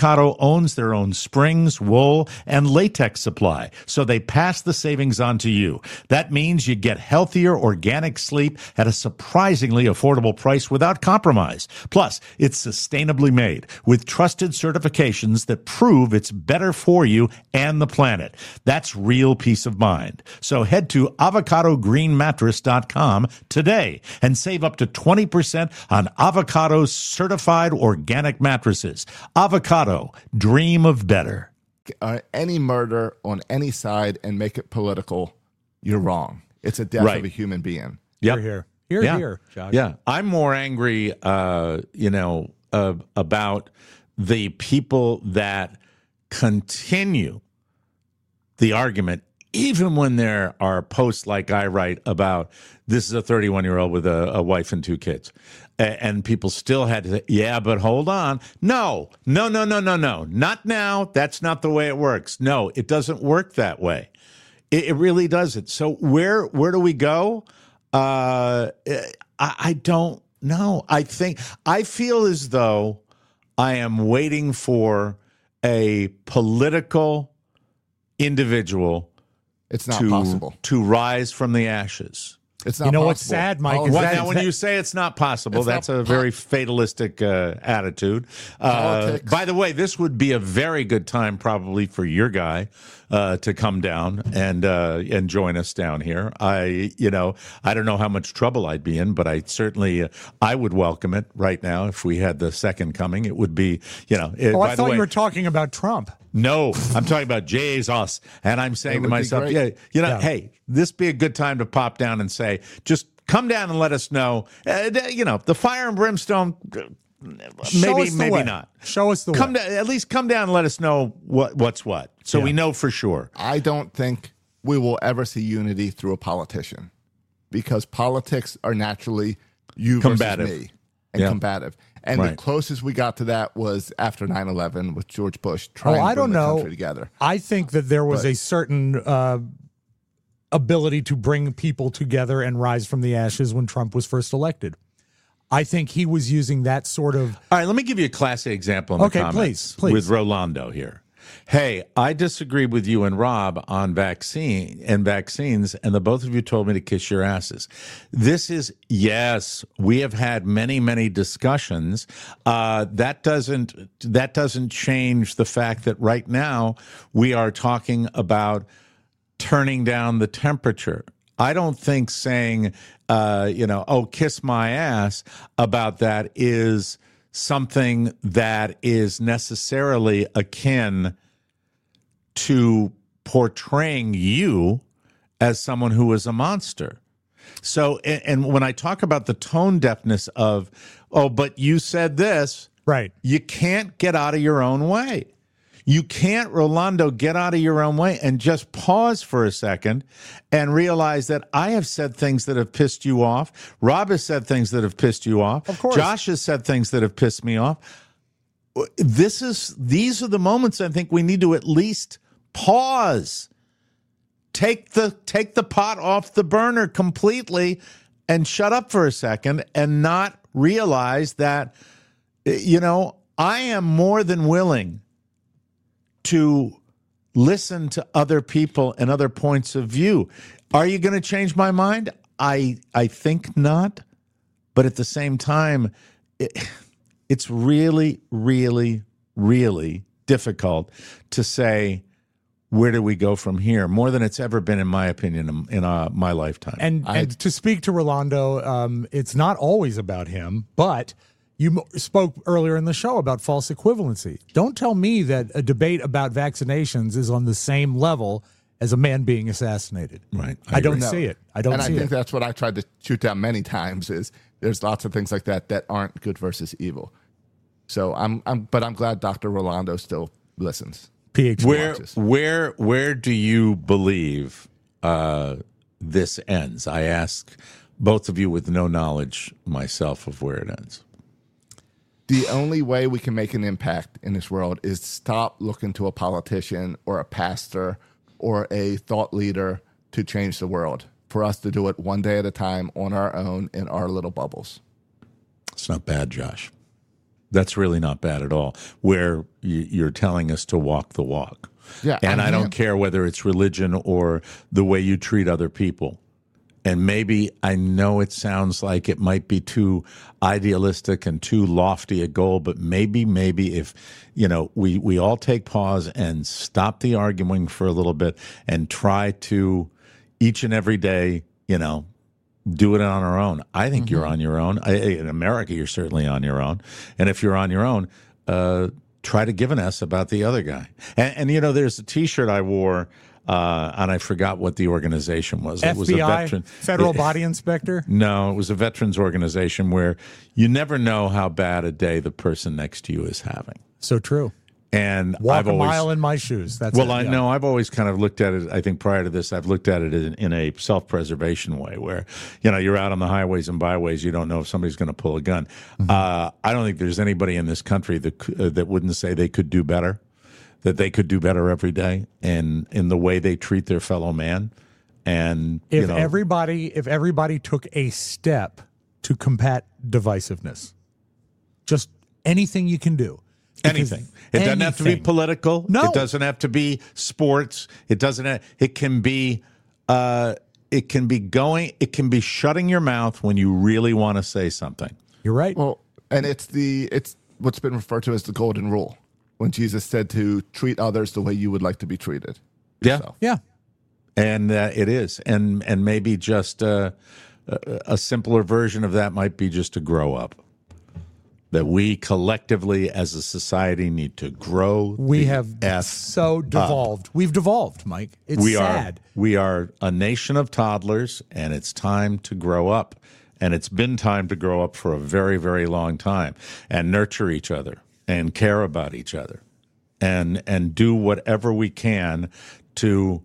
Avocado owns their own springs, wool, and latex supply, so they pass the savings on to you. That means you get healthier, organic sleep at a surprisingly affordable price without compromise. Plus, it's sustainably made with trusted certifications that prove it's better for you and the planet. That's real peace of mind. So head to avocadogreenmattress.com today and save up to 20% on Avocado's certified organic mattresses. Avocado, dream of better. Any murder on any side and make it political, you're wrong. It's a death of a human being. Yep. Here, Josh. Yeah, I'm more angry, about the people that continue the argument, even when there are posts like I write about this is a 31-year-old with a wife and 2 kids. And people still had to say, yeah, but hold on. No. Not now. That's not the way it works. No, it doesn't work that way. It really doesn't. So where do we go? I don't know. I feel as though I am waiting for a political individual It's not possible to rise from the ashes. It's not. You know possible. what's sad, Mike? Oh, is Now, when you say it's not possible, that's a very fatalistic attitude. By the way, this would be a very good time probably for your guy to come down and join us down here. I don't know how much trouble I'd be in, but I certainly I would welcome it right now if we had the second coming. It would be, I thought you were talking about Trump. No, I'm talking about Jesus. And I'm saying to myself, hey, this be a good time to pop down and say, just come down and let us know. The fire and brimstone, maybe not. Show us the way. At least come down and let us know what's what, so we know for sure. I don't think we will ever see unity through a politician, because politics are naturally you combative versus me and combative. And Right. the closest we got to that was after 9/11 with George Bush trying to bring the country together. I think that there was a certain ability to bring people together and rise from the ashes when Trump was first elected. I think he was using that sort of... All right, let me give you a classic example in the comments please. with Rolando here. Hey, I disagree with you and Rob on vaccines, and the both of you told me to kiss your asses. This is, yes, we have had many, many discussions. That doesn't change the fact that right now we are talking about turning down the temperature. I don't think saying, kiss my ass about that is something that is necessarily akin to portraying you as someone who is a monster. So, and when I talk about the tone deafness of, but you said this, right? You can't get out of your own way. You can't, Rolando, get out of your own way and just pause for a second and realize that I have said things that have pissed you off. Rob has said things that have pissed you off. Of course. Josh has said things that have pissed me off. These are the moments I think we need to at least pause. Take the pot off the burner completely and shut up for a second and not realize that, I am more than willing to listen to other people and other points of view. Are you going to change my mind? I think not. But at the same time, it's really, really, really difficult to say, where do we go from here? More than it's ever been, in my opinion, in my lifetime. And to speak to Rolando, it's not always about him, but you spoke earlier in the show about false equivalency. Don't tell me that a debate about vaccinations is on the same level as a man being assassinated. Right. I don't see it. I think that's what I tried to shoot down many times, is there's lots of things like that aren't good versus evil. So I'm glad Dr. Rolando still listens. PhD. Where do you believe this ends? I ask both of you with no knowledge myself of where it ends. The only way we can make an impact in this world is stop looking to a politician or a pastor or a thought leader to change the world. For us to do it one day at a time on our own in our little bubbles. It's not bad, Josh. That's really not bad at all, where you're telling us to walk the walk. Yeah, and I don't care whether it's religion or the way you treat other people. And maybe, I know it sounds like it might be too idealistic and too lofty a goal, but maybe if, we all take pause and stop the arguing for a little bit and try to each and every day, do it on our own. I think you're on your own. In America, you're certainly on your own. And if you're on your own, try to give an S about the other guy. And there's a T-shirt I wore, and I forgot what the organization was. FBI, it was a veteran, Federal Body Inspector? No, it was a veterans organization where you never know how bad a day the person next to you is having. So true. And Walk a mile in my shoes. That's I know. I've always kind of looked at it. I think prior to this, I've looked at it in a self-preservation way, where you're out on the highways and byways. You don't know if somebody's going to pull a gun. I don't think there's anybody in this country that wouldn't say they could do better, that they could do better every day, and in the way they treat their fellow man. And if everybody took a step to combat divisiveness, just anything you can do. Anything. It doesn't have to be political. No. It doesn't have to be sports. It doesn't. It can be. It can be shutting your mouth when you really want to say something. You're right. Well, and it's what's been referred to as the golden rule, when Jesus said to treat others the way you would like to be treated. Yeah. Yeah. And it is, and maybe just a simpler version of that might be just to grow up. That we collectively as a society need to grow. We have so devolved. We've devolved, Mike. It's sad. We are a nation of toddlers, and it's time to grow up. And it's been time to grow up for a very, very long time, and nurture each other and care about each other, and do whatever we can to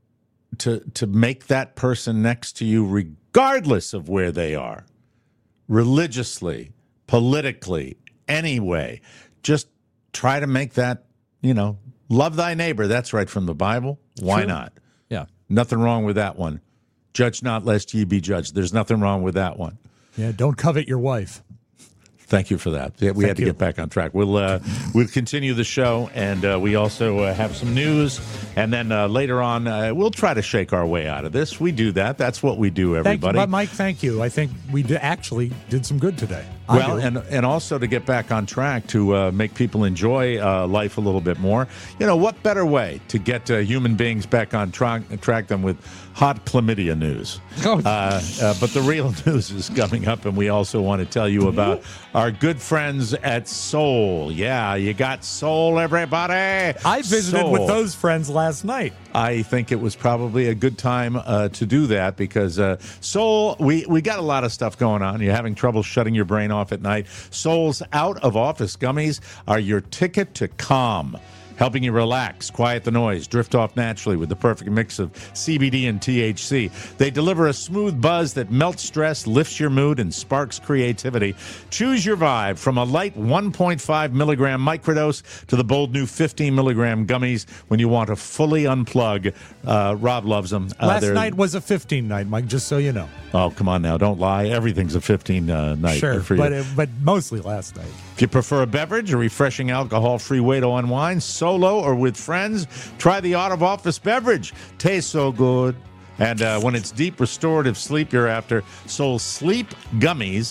make that person next to you, regardless of where they are, religiously, politically, anyway, just try to make that, love thy neighbor. That's right from the Bible. Why not? Yeah. Nothing wrong with that one. Judge not lest ye be judged. There's nothing wrong with that one. Yeah, don't covet your wife. Thank you for that. Yeah, we had to get back on track. We'll continue the show, and we also have some news. And then later on, we'll try to shake our way out of this. We do that. That's what we do, everybody. Mike, thank you. I think we actually did some good today. Well, and also to get back on track, to make people enjoy life a little bit more. What better way to get human beings back on track than with hot chlamydia news? But the real news is coming up, and we also want to tell you about our good friends at Soul. Yeah, you got Soul, everybody. I visited with those friends last night. I think it was probably a good time to do that, because Soul, we got a lot of stuff going on. You're having trouble shutting your brain off at night. Soul's out-of-office gummies are your ticket to calm, helping you relax, quiet the noise, drift off naturally with the perfect mix of CBD and THC. They deliver a smooth buzz that melts stress, lifts your mood, and sparks creativity. Choose your vibe, from a light 1.5 milligram microdose to the bold new 15 milligram gummies when you want to fully unplug. Rob loves them. Last night was a 15 night, Mike, just so you know. Oh, come on now. Don't lie. Everything's a 15 night sure, for you. But mostly last night. If you prefer a beverage, a refreshing alcohol-free way to unwind, solo or with friends, try the out-of-office beverage. Tastes so good. And when it's deep restorative sleep you're after, Soul Sleepy Gummies,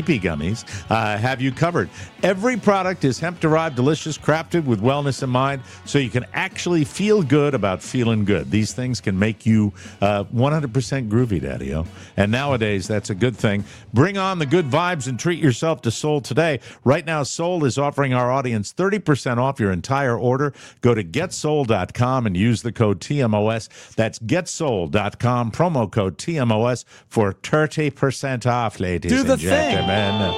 have you covered. Every product is hemp-derived, delicious, crafted with wellness in mind, so you can actually feel good about feeling good. These things can make you 100% groovy, Daddy-O. And nowadays, that's a good thing. Bring on the good vibes and treat yourself to Soul today. Right now, Soul is offering our audience 30% off your entire order. Go to getsoul.com and use the code TMOS. That's getsoul.com. Promo code TMOS for 30% off, ladies and gentlemen.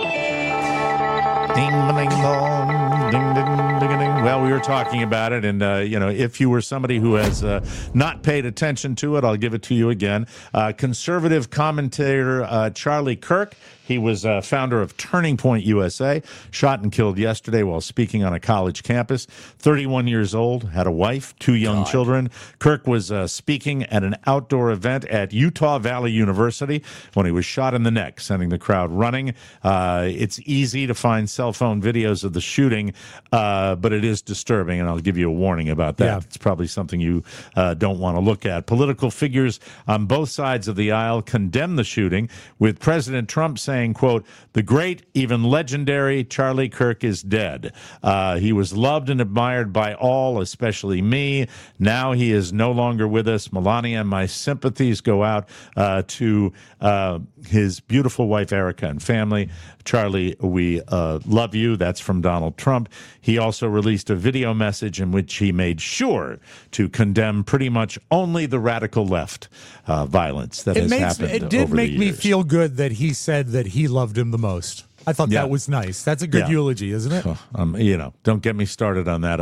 Ding, ding, dong, ding, ding, ding, ding. Well, we were talking about it, and if you were somebody who has not paid attention to it, I'll give it to you again. Conservative commentator Charlie Kirk, He was founder of Turning Point USA, shot and killed yesterday while speaking on a college campus. 31 years old, had a wife, 2 young children. Kirk was speaking at an outdoor event at Utah Valley University when he was shot in the neck, sending the crowd running. It's easy to find cell phone videos of the shooting, but it is disturbing, and I'll give you a warning about that. Yeah. It's probably something you don't want to look at. Political figures on both sides of the aisle condemn the shooting, with President Trump saying, quote, "The great, even legendary Charlie Kirk is dead. He was loved and admired by all, especially me. Now he is no longer with us. Melania, my sympathies go out to his beautiful wife, Erica, and family. Charlie, we love you." That's from Donald Trump. He also released a video message in which he made sure to condemn pretty much only the radical left violence that has happened. It did over make the me years. feel good that he said that he loved him the most. I thought Yeah. that was nice. That's a good Yeah. eulogy, isn't it? Don't get me started on that.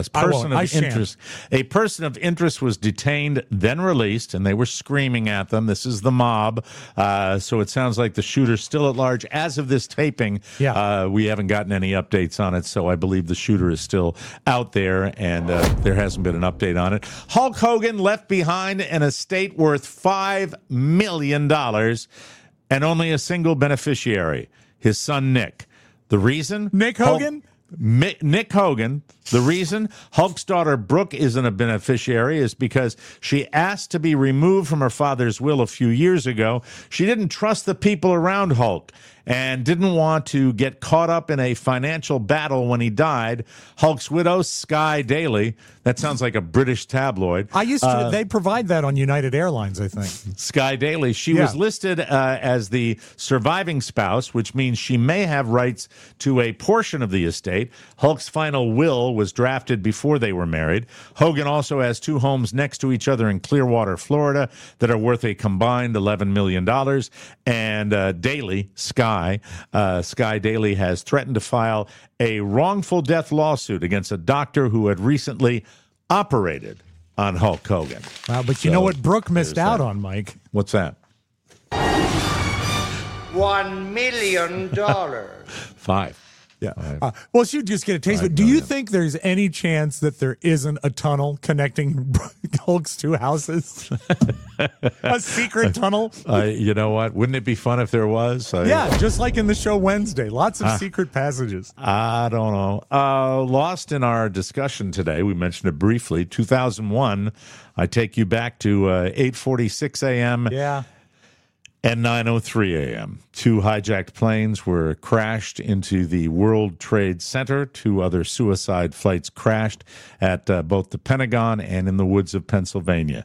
A person of interest was detained, then released, and they were screaming at them. This is the mob. So it sounds like the shooter's still at large. As of this taping, we haven't gotten any updates on it, so I believe the shooter is still out there, and there hasn't been an update on it. Hulk Hogan left behind an estate worth $5 million and only a single beneficiary, his son Nick. The reason? Nick Hogan? Nick Hogan. The reason Hulk's daughter Brooke isn't a beneficiary is because she asked to be removed from her father's will a few years ago. She didn't trust the people around Hulk and didn't want to get caught up in a financial battle when he died. Hulk's widow, Sky Daly, that sounds like a British tabloid. I used to. They provide that on United Airlines, I think. Sky Daly. She was listed as the surviving spouse, which means she may have rights to a portion of the estate. Hulk's final will was drafted before they were married. Hogan also has 2 homes next to each other in Clearwater, Florida, that are worth a combined $11 million. And Daly, Sky Daly, has threatened to file a wrongful death lawsuit against a doctor who had recently operated on Hulk Hogan. Wow, but you know what Brooke missed out on, Mike? What's that? $1 million. 5. Yeah. Well, she would just get a taste. But do you think there's any chance that there isn't a tunnel connecting Hulk's 2 houses? A secret tunnel? You know what? Wouldn't it be fun if there was? Just like in the show Wednesday. Lots of secret passages. I don't know. Lost in our discussion today, we mentioned it briefly, 2001. I take you back to 8:46 a.m. Yeah. and 9:03 a.m. 2 hijacked planes were crashed into the World Trade Center. 2 other suicide flights crashed at both the Pentagon and in the woods of Pennsylvania.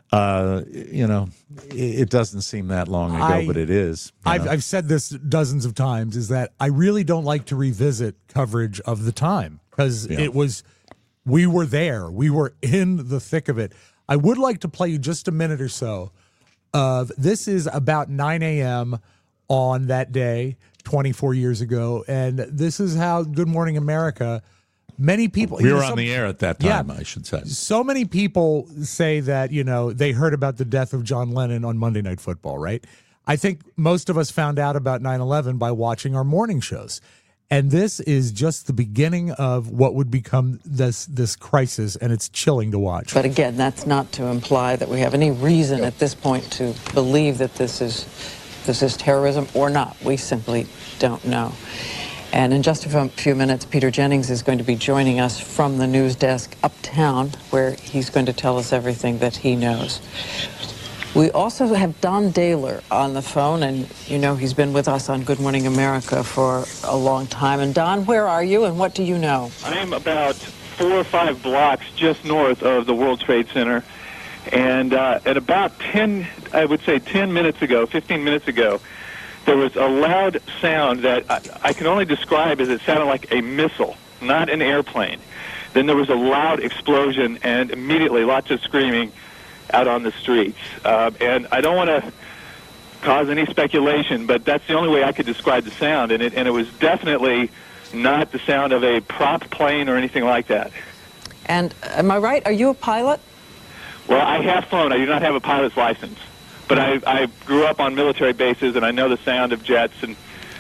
It doesn't seem that long ago, but it is. I've said this dozens of times, is that I really don't like to revisit coverage of the time because we were there. We were in the thick of it. I would like to play you just a minute or so of this is about 9 a.m. on that day, 24 years ago. And this is how Good Morning America, many people... We were on the air at that time, I should say. So many people say that, they heard about the death of John Lennon on Monday Night Football, right? I think most of us found out about 9/11 by watching our morning shows. And this is just the beginning of what would become this crisis, and it's chilling to watch. But again, that's not to imply that we have any reason at this point to believe that this is terrorism or not. We simply don't know. And in just a few minutes, Peter Jennings is going to be joining us from the news desk uptown, where he's going to tell us everything that he knows. We also have Don Dahler on the phone, and he's been with us on Good Morning America for a long time. And Don, where are you, and what do you know? I'm about 4 or 5 blocks just north of the World Trade Center, and at about 15 minutes ago, there was a loud sound that I can only describe as it sounded like a missile, not an airplane. Then there was a loud explosion, and immediately lots of screaming out on the streets. And I don't want to cause any speculation, but that's the only way I could describe the sound. And it was definitely not the sound of a prop plane or anything like that. And am I right? Are you a pilot? Well, I have flown. I do not have a pilot's license. But I grew up on military bases, and I know the sound of jets and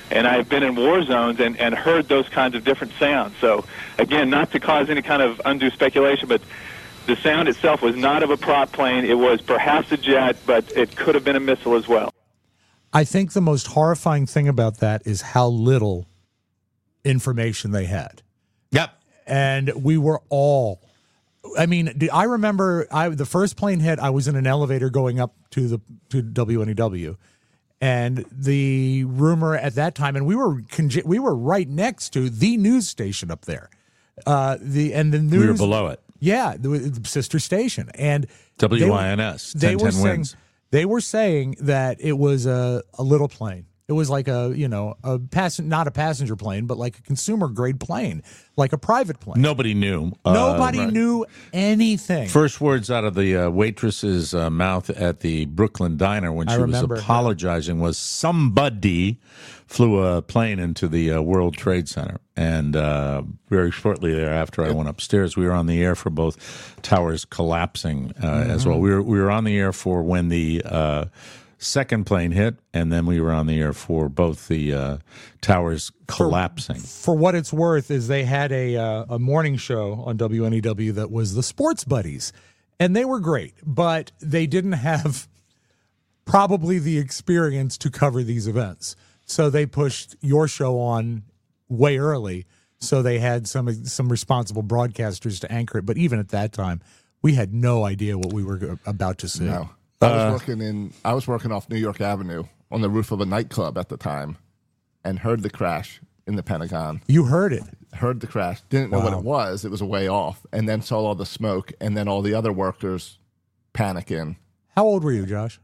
And I've been in war zones and heard those kinds of different sounds. So, again, not to cause any kind of undue speculation, but the sound itself was not of a prop plane. It was perhaps a jet, but it could have been a missile as well. I think the most horrifying thing about that is how little information they had. Yep. And we were all, I mean, I remember the first plane hit, I was in an elevator going up to WNEW. And the rumor at that time, and we were right next to the news station up there. The news, we were below it. Yeah, the sister station. And WINS, 1010 wins. They were saying that it was a little plane. It was like not a passenger plane, but like a consumer grade plane, like a private plane. Nobody knew. Nobody knew anything. First words out of the waitress's mouth at the Brooklyn Diner when she was apologizing was somebody flew a plane into the World Trade Center. And very shortly thereafter, I went upstairs. We were on the air for both towers collapsing as well. We were on the air for when the second plane hit, and then we were on the air for both the towers collapsing. For what it's worth, is they had a morning show on WNEW that was the Sports Buddies, and they were great, but they didn't have probably the experience to cover these events. So they pushed your show on way early, so they had some responsible broadcasters to anchor it. But even at that time, we had no idea what we were about to see. No. I was working off New York Avenue on the roof of a nightclub at the time, and heard the crash in the Pentagon. You heard it? Heard the crash. Didn't know what it was. It was a way off, and then saw all the smoke, and then all the other workers panicking. How old were you, Josh?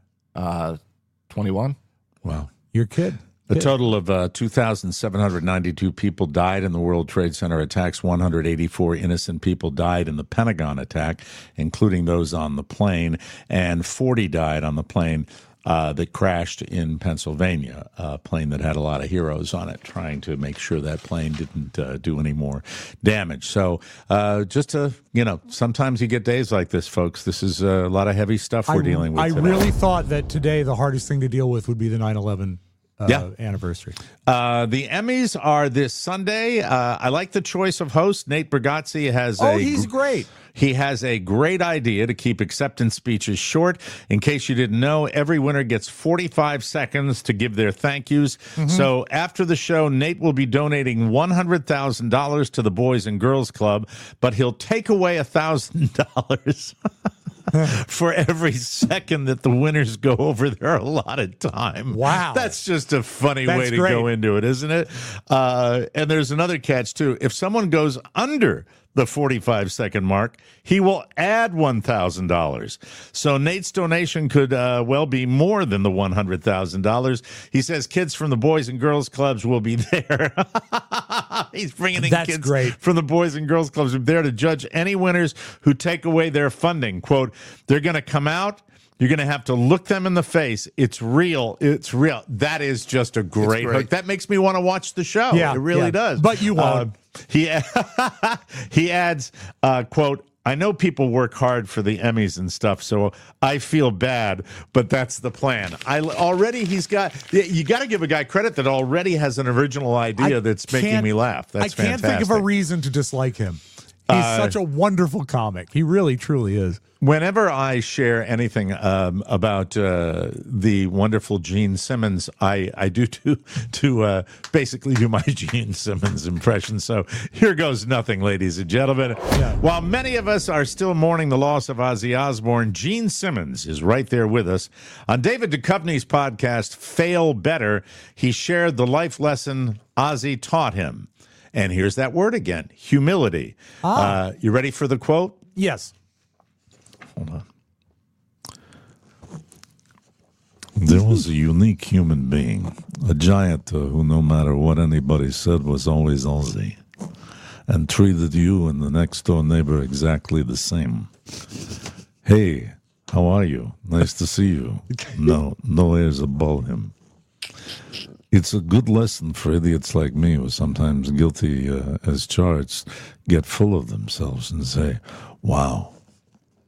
21. Wow, you're a kid. A total of 2,792 people died in the World Trade Center attacks. 184 innocent people died in the Pentagon attack, including those on the plane, and 40 died on the plane that crashed in Pennsylvania, a plane that had a lot of heroes on it, trying to make sure that plane didn't do any more damage. So just to, sometimes you get days like this, folks. This is a lot of heavy stuff we're dealing with today. I really thought that today the hardest thing to deal with would be the 9/11 anniversary. The Emmys are this Sunday. I like the choice of host. Nate Bargatze has he's great. He has a great idea to keep acceptance speeches short. In case you didn't know, every winner gets 45 seconds to give their thank yous. Mm-hmm. So after the show, Nate will be donating $100,000 to the Boys and Girls Club, but he'll take away $1,000 for every second that the winners go over their allotted time. Wow. That's just a funny way to go into it, isn't it? And there's another catch, too. If someone goes under the 45-second mark, he will add $1,000. So Nate's donation could well be more than the $100,000. He says kids from the Boys and Girls Clubs will be there. He's bringing in kids from the Boys and Girls Clubs there to judge any winners who take away their funding. Quote, they're going to come out. You're going to have to look them in the face. It's real. It's real. That is just a great hook. That makes me want to watch the show. Yeah, it really does. But you won't. He adds, quote, I know people work hard for the Emmys and stuff, so I feel bad, but that's the plan. You got to give a guy credit that already has an original idea that's making me laugh. That's fantastic. I can't think of a reason to dislike him. He's such a wonderful comic. He really, truly is. Whenever I share anything about the wonderful Gene Simmons, I do to basically do my Gene Simmons impression. So here goes nothing, ladies and gentlemen. Yeah. While many of us are still mourning the loss of Ozzy Osbourne, Gene Simmons is right there with us. On David Duchovny's podcast, Fail Better, he shared the life lesson Ozzy taught him. And here's that word again, humility. You ready for the quote? Yes. Hold on. There was a unique human being, a giant who, no matter what anybody said, was always Ozzy, and treated you and the next door neighbor exactly the same. Hey, how are you? Nice to see you. No airs above him. It's a good lesson for idiots like me, who are sometimes guilty as charged, get full of themselves and say, wow,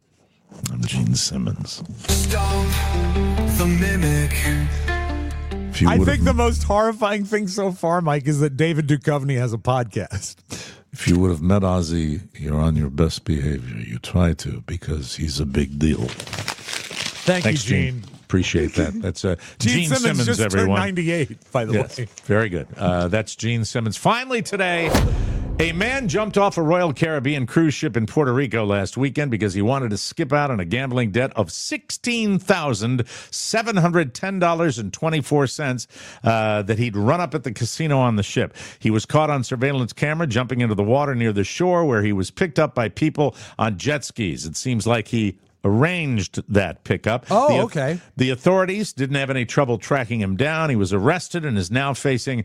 I'm Gene Simmons. Stop the mimic. I think the most horrifying thing so far, Mike, is that David Duchovny has a podcast. If you would have met Ozzy, you're on your best behavior. You try to, because he's a big deal. Thanks, you, Gene. Appreciate that. That's Gene Simmons, just everyone. Turned 98, by the way. Very good. That's Gene Simmons. Finally today, a man jumped off a Royal Caribbean cruise ship in Puerto Rico last weekend because he wanted to skip out on a gambling debt of $16,710.24 that he'd run up at the casino on the ship. He was caught on surveillance camera jumping into the water near the shore, where he was picked up by people on jet skis. It seems like he arranged that pickup. Oh, okay. The authorities didn't have any trouble tracking him down. He was arrested and is now facing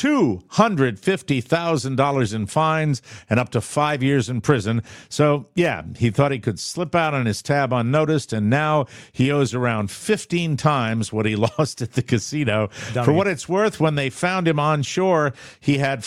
$250,000 in fines and up to 5 years in prison. So, yeah, he thought he could slip out on his tab unnoticed, and now he owes around 15 times what he lost at the casino. Dummy. For what it's worth, when they found him on shore, he had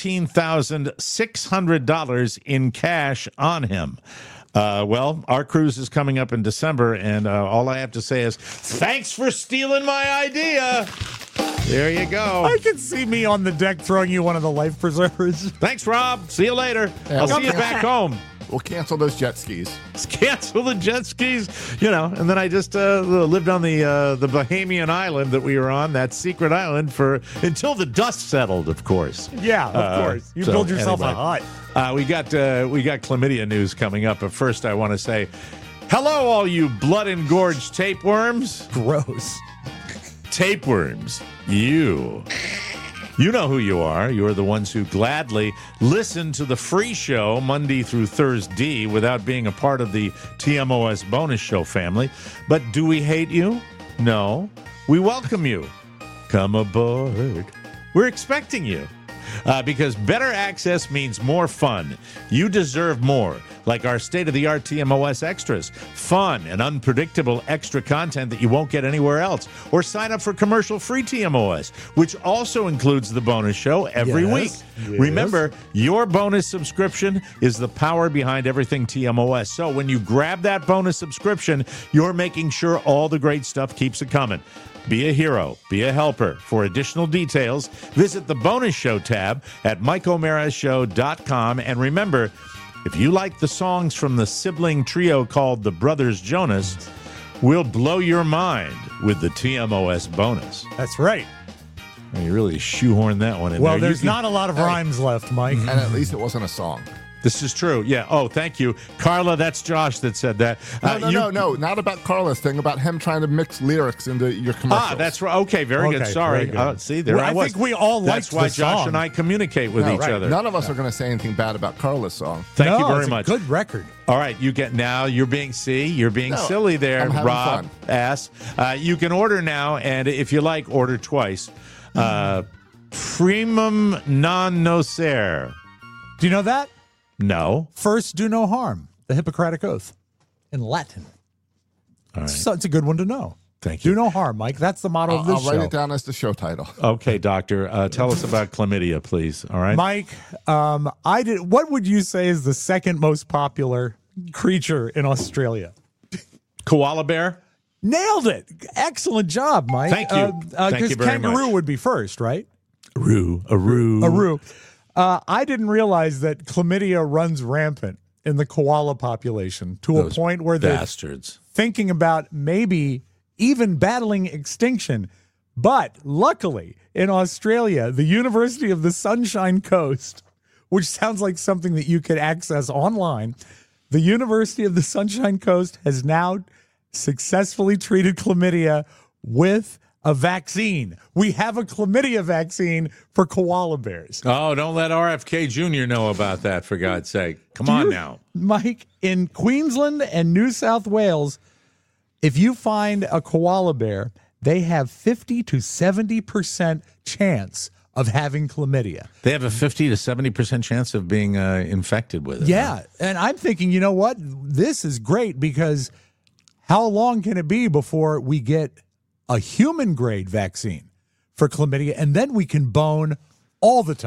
$14,600 in cash on him. Well, our cruise is coming up in December, and all I have to say is, thanks for stealing my idea. There you go. I can see me on the deck throwing you one of the life preservers. Thanks, Rob. See you later. I'll see you back home. We'll cancel those jet skis. Cancel the jet skis, and then I just lived on the Bahamian island that we were on, that secret island, until the dust settled, of course. Yeah, of course. You build yourself a hut. We got chlamydia news coming up, but first I want to say, hello, all you blood-engorged tapeworms. Gross. Tapeworms, you know who you are. You're the ones who gladly listen to the free show Monday through Thursday without being a part of the TMOS bonus show family. But do we hate you? No. We welcome you. Come aboard. We're expecting you. Because better access means more fun. You deserve more, like our state-of-the-art TMOS extras, fun and unpredictable extra content that you won't get anywhere else. Or sign up for commercial-free TMOS, which also includes the bonus show every week. Yes. Remember, your bonus subscription is the power behind everything TMOS. So when you grab that bonus subscription, you're making sure all the great stuff keeps it coming. Be a hero. Be a helper. For additional details, visit the bonus show tab at MikeO'MaraShow.com. And remember, if you like the songs from the sibling trio called the Brothers Jonas, we'll blow your mind with the TMOS bonus. That's right. You really shoehorned that one in well, there. Well, there's not a lot of rhymes left, Mike. And at least it wasn't a song. This is true. Yeah. Oh, thank you. Carla, that's Josh that said that. No. Not about Carla's thing, about him trying to mix lyrics into your commercials. Ah, that's right. Okay, very good. Sorry. Good. See, there I was. I think we all liked the song. That's why Josh and I communicate with each other. None of us are going to say anything bad about Carla's song. Thank you very much. Good record. All right, you're being silly there, Rob. Ass. You can order now, and if you like, order twice. Primum non nocere. Do you know that? No. First, do no harm. The Hippocratic Oath in Latin. All right. So it's a good one to know. Thank you. Do no harm, Mike. That's the motto of this show. I'll write it down as the show title. Okay, doctor. Tell us about chlamydia, please. All right, Mike. What would you say is the second most popular creature in Australia? Koala bear. Nailed it. Excellent job, Mike. Thank you. Thank you very kangaroo much. would be first, right? A roo. I didn't realize that chlamydia runs rampant in the koala population to a point where they're thinking about maybe even battling extinction. But luckily, in Australia, the University of the Sunshine Coast, which sounds like something that you could access online, the University of the Sunshine Coast has now successfully treated chlamydia with a vaccine. We have a chlamydia vaccine for koala bears. Oh, don't let RFK Jr. know about that, for God's sake. Come on now. Mike, in Queensland and New South Wales, if you find a koala bear, they have 50 to 70% chance of having chlamydia. They have a 50 to 70% chance of being infected with it. Yeah, and I'm thinking, you know what? This is great because how long can it be before we get a human-grade vaccine for chlamydia, and then we can bone all the time?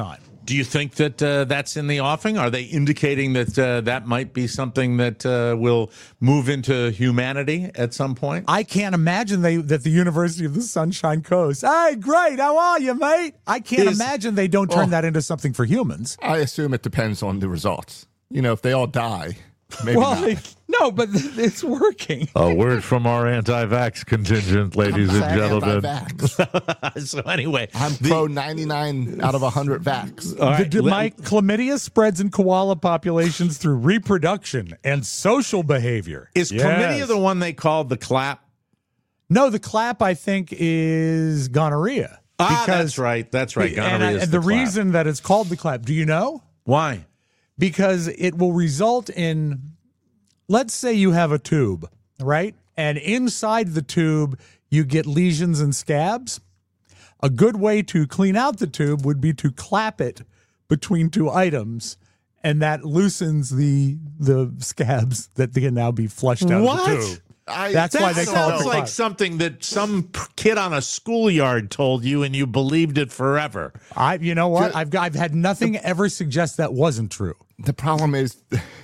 Do you think that that's in the offing? Are they indicating that that might be something that will move into humanity at some point? I can't imagine that the University of the Sunshine Coast. Hey, great, how are you, mate? I can't imagine they don't turn that into something for humans. I assume it depends on the results. If they all die, maybe not. No, but it's working. A word from our anti-vax contingent, ladies and gentlemen. Anti-vax. So anyway, I'm pro 99 out of 100 vax. All right, Mike, chlamydia spreads in koala populations through reproduction and social behavior. Is chlamydia the one they called the clap? No, the clap, I think, is gonorrhea. That's right. Gonorrhea is the reason that it's called the clap, do you know? Why? Because it will result in, let's say you have a tube, right? And inside the tube, you get lesions and scabs. A good way to clean out the tube would be to clap it between two items, and that loosens the scabs that can now be flushed out of the tube. That's why they call it the sounds like something that some kid on a schoolyard told you, and you believed it forever. You know what? I've had nothing ever suggest that wasn't true. The problem is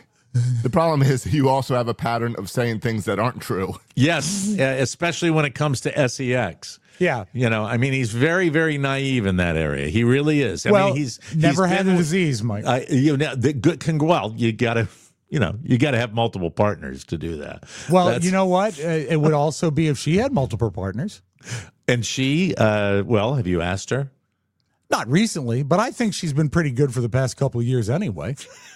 you also have a pattern of saying things that aren't true. Yes, especially when it comes to SEX. Yeah. He's very, very naive in that area. He really is. He's never had a disease, Mike. You got to... you got to have multiple partners to do that. Well, you know what? It would also be if she had multiple partners. And she, have you asked her? Not recently, but I think she's been pretty good for the past couple of years anyway.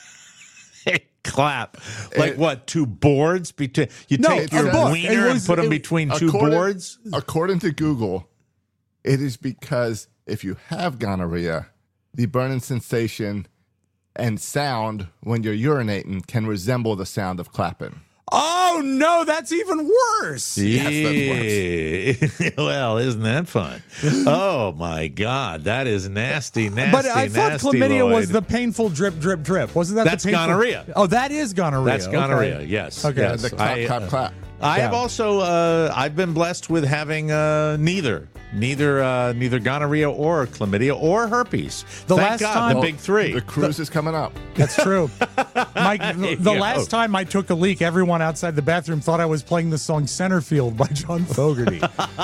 Clap. Like what, two boards? You take your wiener and put them between two boards? According to Google, it is because if you have gonorrhea, the burning sensation and sound when you're urinating can resemble the sound of clapping. Oh, no, that's even worse. Yes, that's worse. Well, isn't that fun? Oh, my God. That is nasty. But I thought chlamydia Lloyd. Was the painful drip, drip, drip. Wasn't that That's the painful? gonorrhea. Oh, that is gonorrhea. That's gonorrhea, yes. Okay. Yes. The clap, clap, clap. I have also, I've been blessed with having neither gonorrhea or chlamydia or herpes. Thank God, the big three. The cruise is coming up. That's true. Mike, the last time I took a leak, everyone outside the bathroom thought I was playing the song Centerfield by John Fogerty.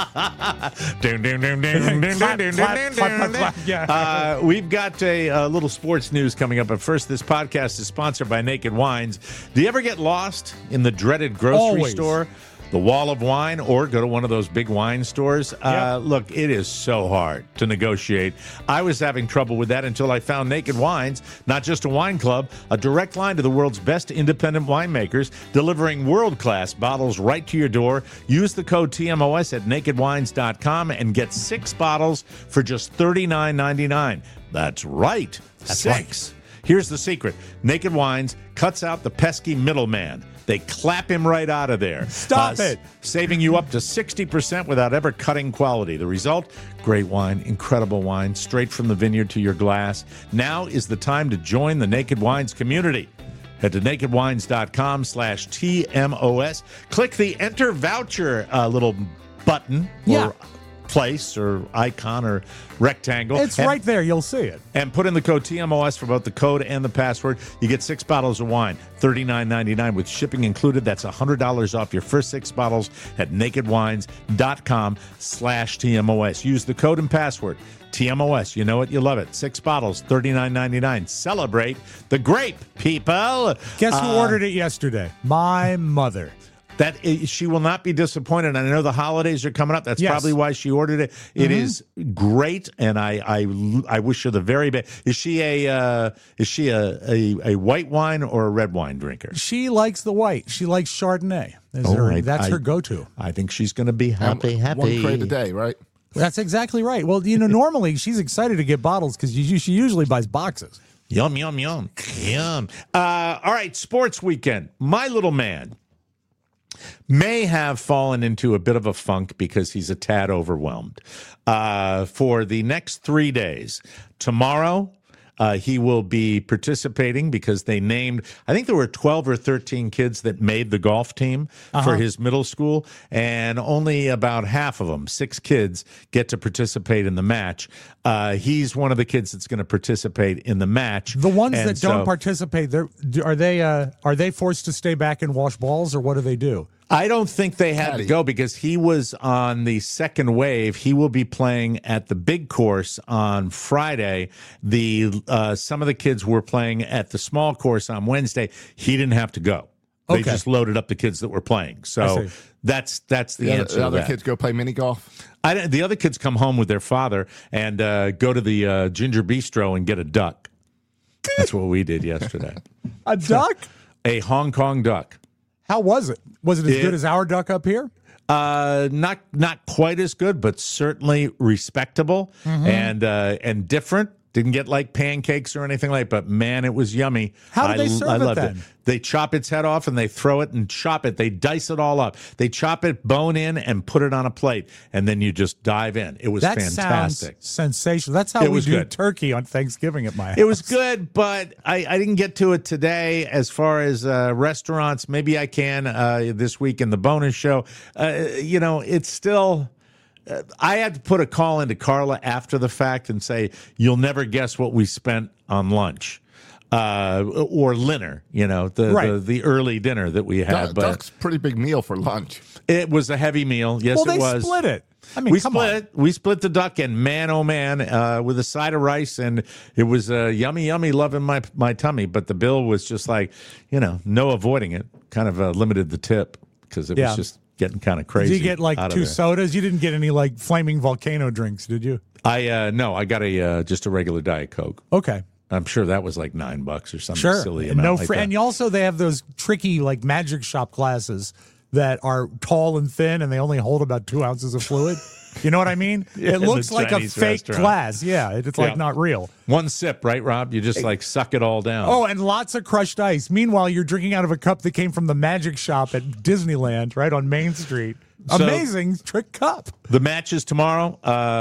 We've got a little sports news coming up, but first, this podcast is sponsored by Naked Wines. Do you ever get lost in the dreaded grocery store? The Wall of Wine, or go to one of those big wine stores. Look, it is so hard to negotiate. I was having trouble with that until I found Naked Wines, not just a wine club, a direct line to the world's best independent winemakers, delivering world-class bottles right to your door. Use the code TMOS at nakedwines.com and get 6 bottles for just $39.99. That's right. That's 6. right. Here's the secret. Naked Wines cuts out the pesky middleman. They clap him right out of there. Stop it. Saving you up to 60% without ever cutting quality. The result? Great wine, incredible wine, straight from the vineyard to your glass. Now is the time to join the Naked Wines community. Head to nakedwines.com/TMOS. Click the Enter Voucher little button or place or icon or rectangle. It's right there. You'll see it. And put in the code TMOS for both the code and the password. You get 6 bottles of wine, $39.99 with shipping included. That's $100 off your first 6 bottles at nakedwines.com/TMOS. Use the code and password. TMOS, you know it, you love it. 6 bottles, $39.99. Celebrate the grape, people. Guess who ordered it yesterday? My mother. That she will not be disappointed. I know the holidays are coming up. That's probably why she ordered it. It is great, and I wish her the very best. Is she a white wine or a red wine drinker? She likes the white. She likes Chardonnay. That's her go-to. I think she's going to be happy. One crate a day, right? That's exactly right. Well, normally she's excited to get bottles because she usually buys boxes. Yum, yum, yum, yum. All right, sports weekend. My little man may have fallen into a bit of a funk because he's a tad overwhelmed. For the next 3 days, tomorrow, He will be participating because they named, I think there were 12 or 13 kids that made the golf team for his middle school, and only about half of them, 6 kids, get to participate in the match. He's one of the kids that's going to participate in the match. The ones that don't participate, are they forced to stay back and wash balls, or what do they do? I don't think they had to go because he was on the second wave. He will be playing at the big course on Friday. Some of the kids were playing at the small course on Wednesday. He didn't have to go. They just loaded up the kids that were playing. So that's the answer. The other kids go play mini golf? The other kids come home with their father and go to the Ginger Bistro and get a duck. That's what we did yesterday. A duck? A Hong Kong duck. How was it? Was it as good as our duck up here? Not quite as good, but certainly respectable and different. Didn't get like pancakes or anything like that, but man, it was yummy. How do they serve it then? They chop its head off and they throw it and chop it. They dice it all up. They chop it bone in and put it on a plate, and then you just dive in. It was fantastic. Sounds sensational. That's how we do turkey on Thanksgiving at my house. It was good, but I didn't get to it today as far as restaurants. Maybe I can this week in the bonus show. It's still... I had to put a call into Carla after the fact and say, you'll never guess what we spent on lunch or dinner, the early dinner that we had. Duck's a pretty big meal for lunch. It was a heavy meal. Yes, it was. Well, they split it. I mean, we split the duck, and man, oh man, with a side of rice, and it was yummy, yummy, loving my tummy. But the bill was just like, no avoiding it. Kind of limited the tip because it was just getting kind of crazy. Did you get like 2 sodas? You didn't get any like flaming volcano drinks, did you? No, I got just a regular Diet Coke. Okay. I'm sure that was like $9 or something silly amount. No, like that. And also they have those tricky like magic shop glasses that are tall and thin, and they only hold about 2 ounces of fluid. You know what I mean? It looks like a fake glass. Yeah, it's like not real. One sip, right, Rob? You just like suck it all down. Oh, and lots of crushed ice. Meanwhile, you're drinking out of a cup that came from the magic shop at Disneyland, right on Main Street. Amazing trick cup. The match is tomorrow.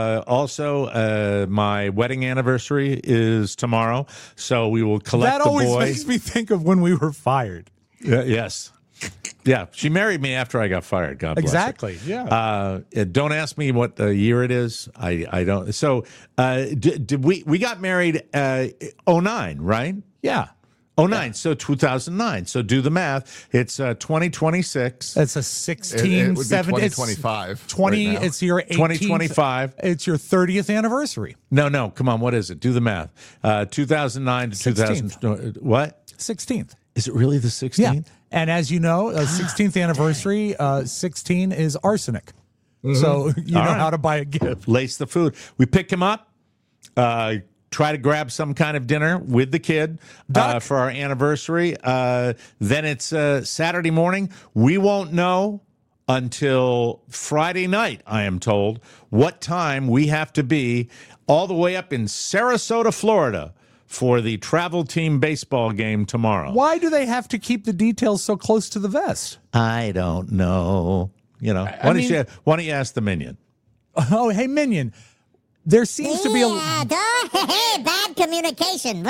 Also, my wedding anniversary is tomorrow, so we will collect the boys. That always makes me think of when we were fired. Yes. Yeah, she married me after I got fired. God bless exactly. her. Yeah. Don't ask me what year it is. I don't. So, did we got married 09, right? Yeah. 09. Yeah. So 2009. So do the math. It's 2026. It's a 16, 17, 2025. 20. Right, it's your 18th, 2025. It's your 30th anniversary. No. Come on. What is it? Do the math. 2009 to 2000. What? 16th. Is it really the 16th? Yeah. And as you know, 16th anniversary, 16 is arsenic. Mm-hmm. So you know how to buy a gift. Lace the food. We pick him up, try to grab some kind of dinner with the kid for our anniversary. Then it's Saturday morning. We won't know until Friday night, I am told, what time we have to be all the way up in Sarasota, Florida, for the travel team baseball game tomorrow. Why do they have to keep the details so close to the vest? I don't know. Why don't you ask the Minion? Oh, hey, Minion. There seems to be bad communication.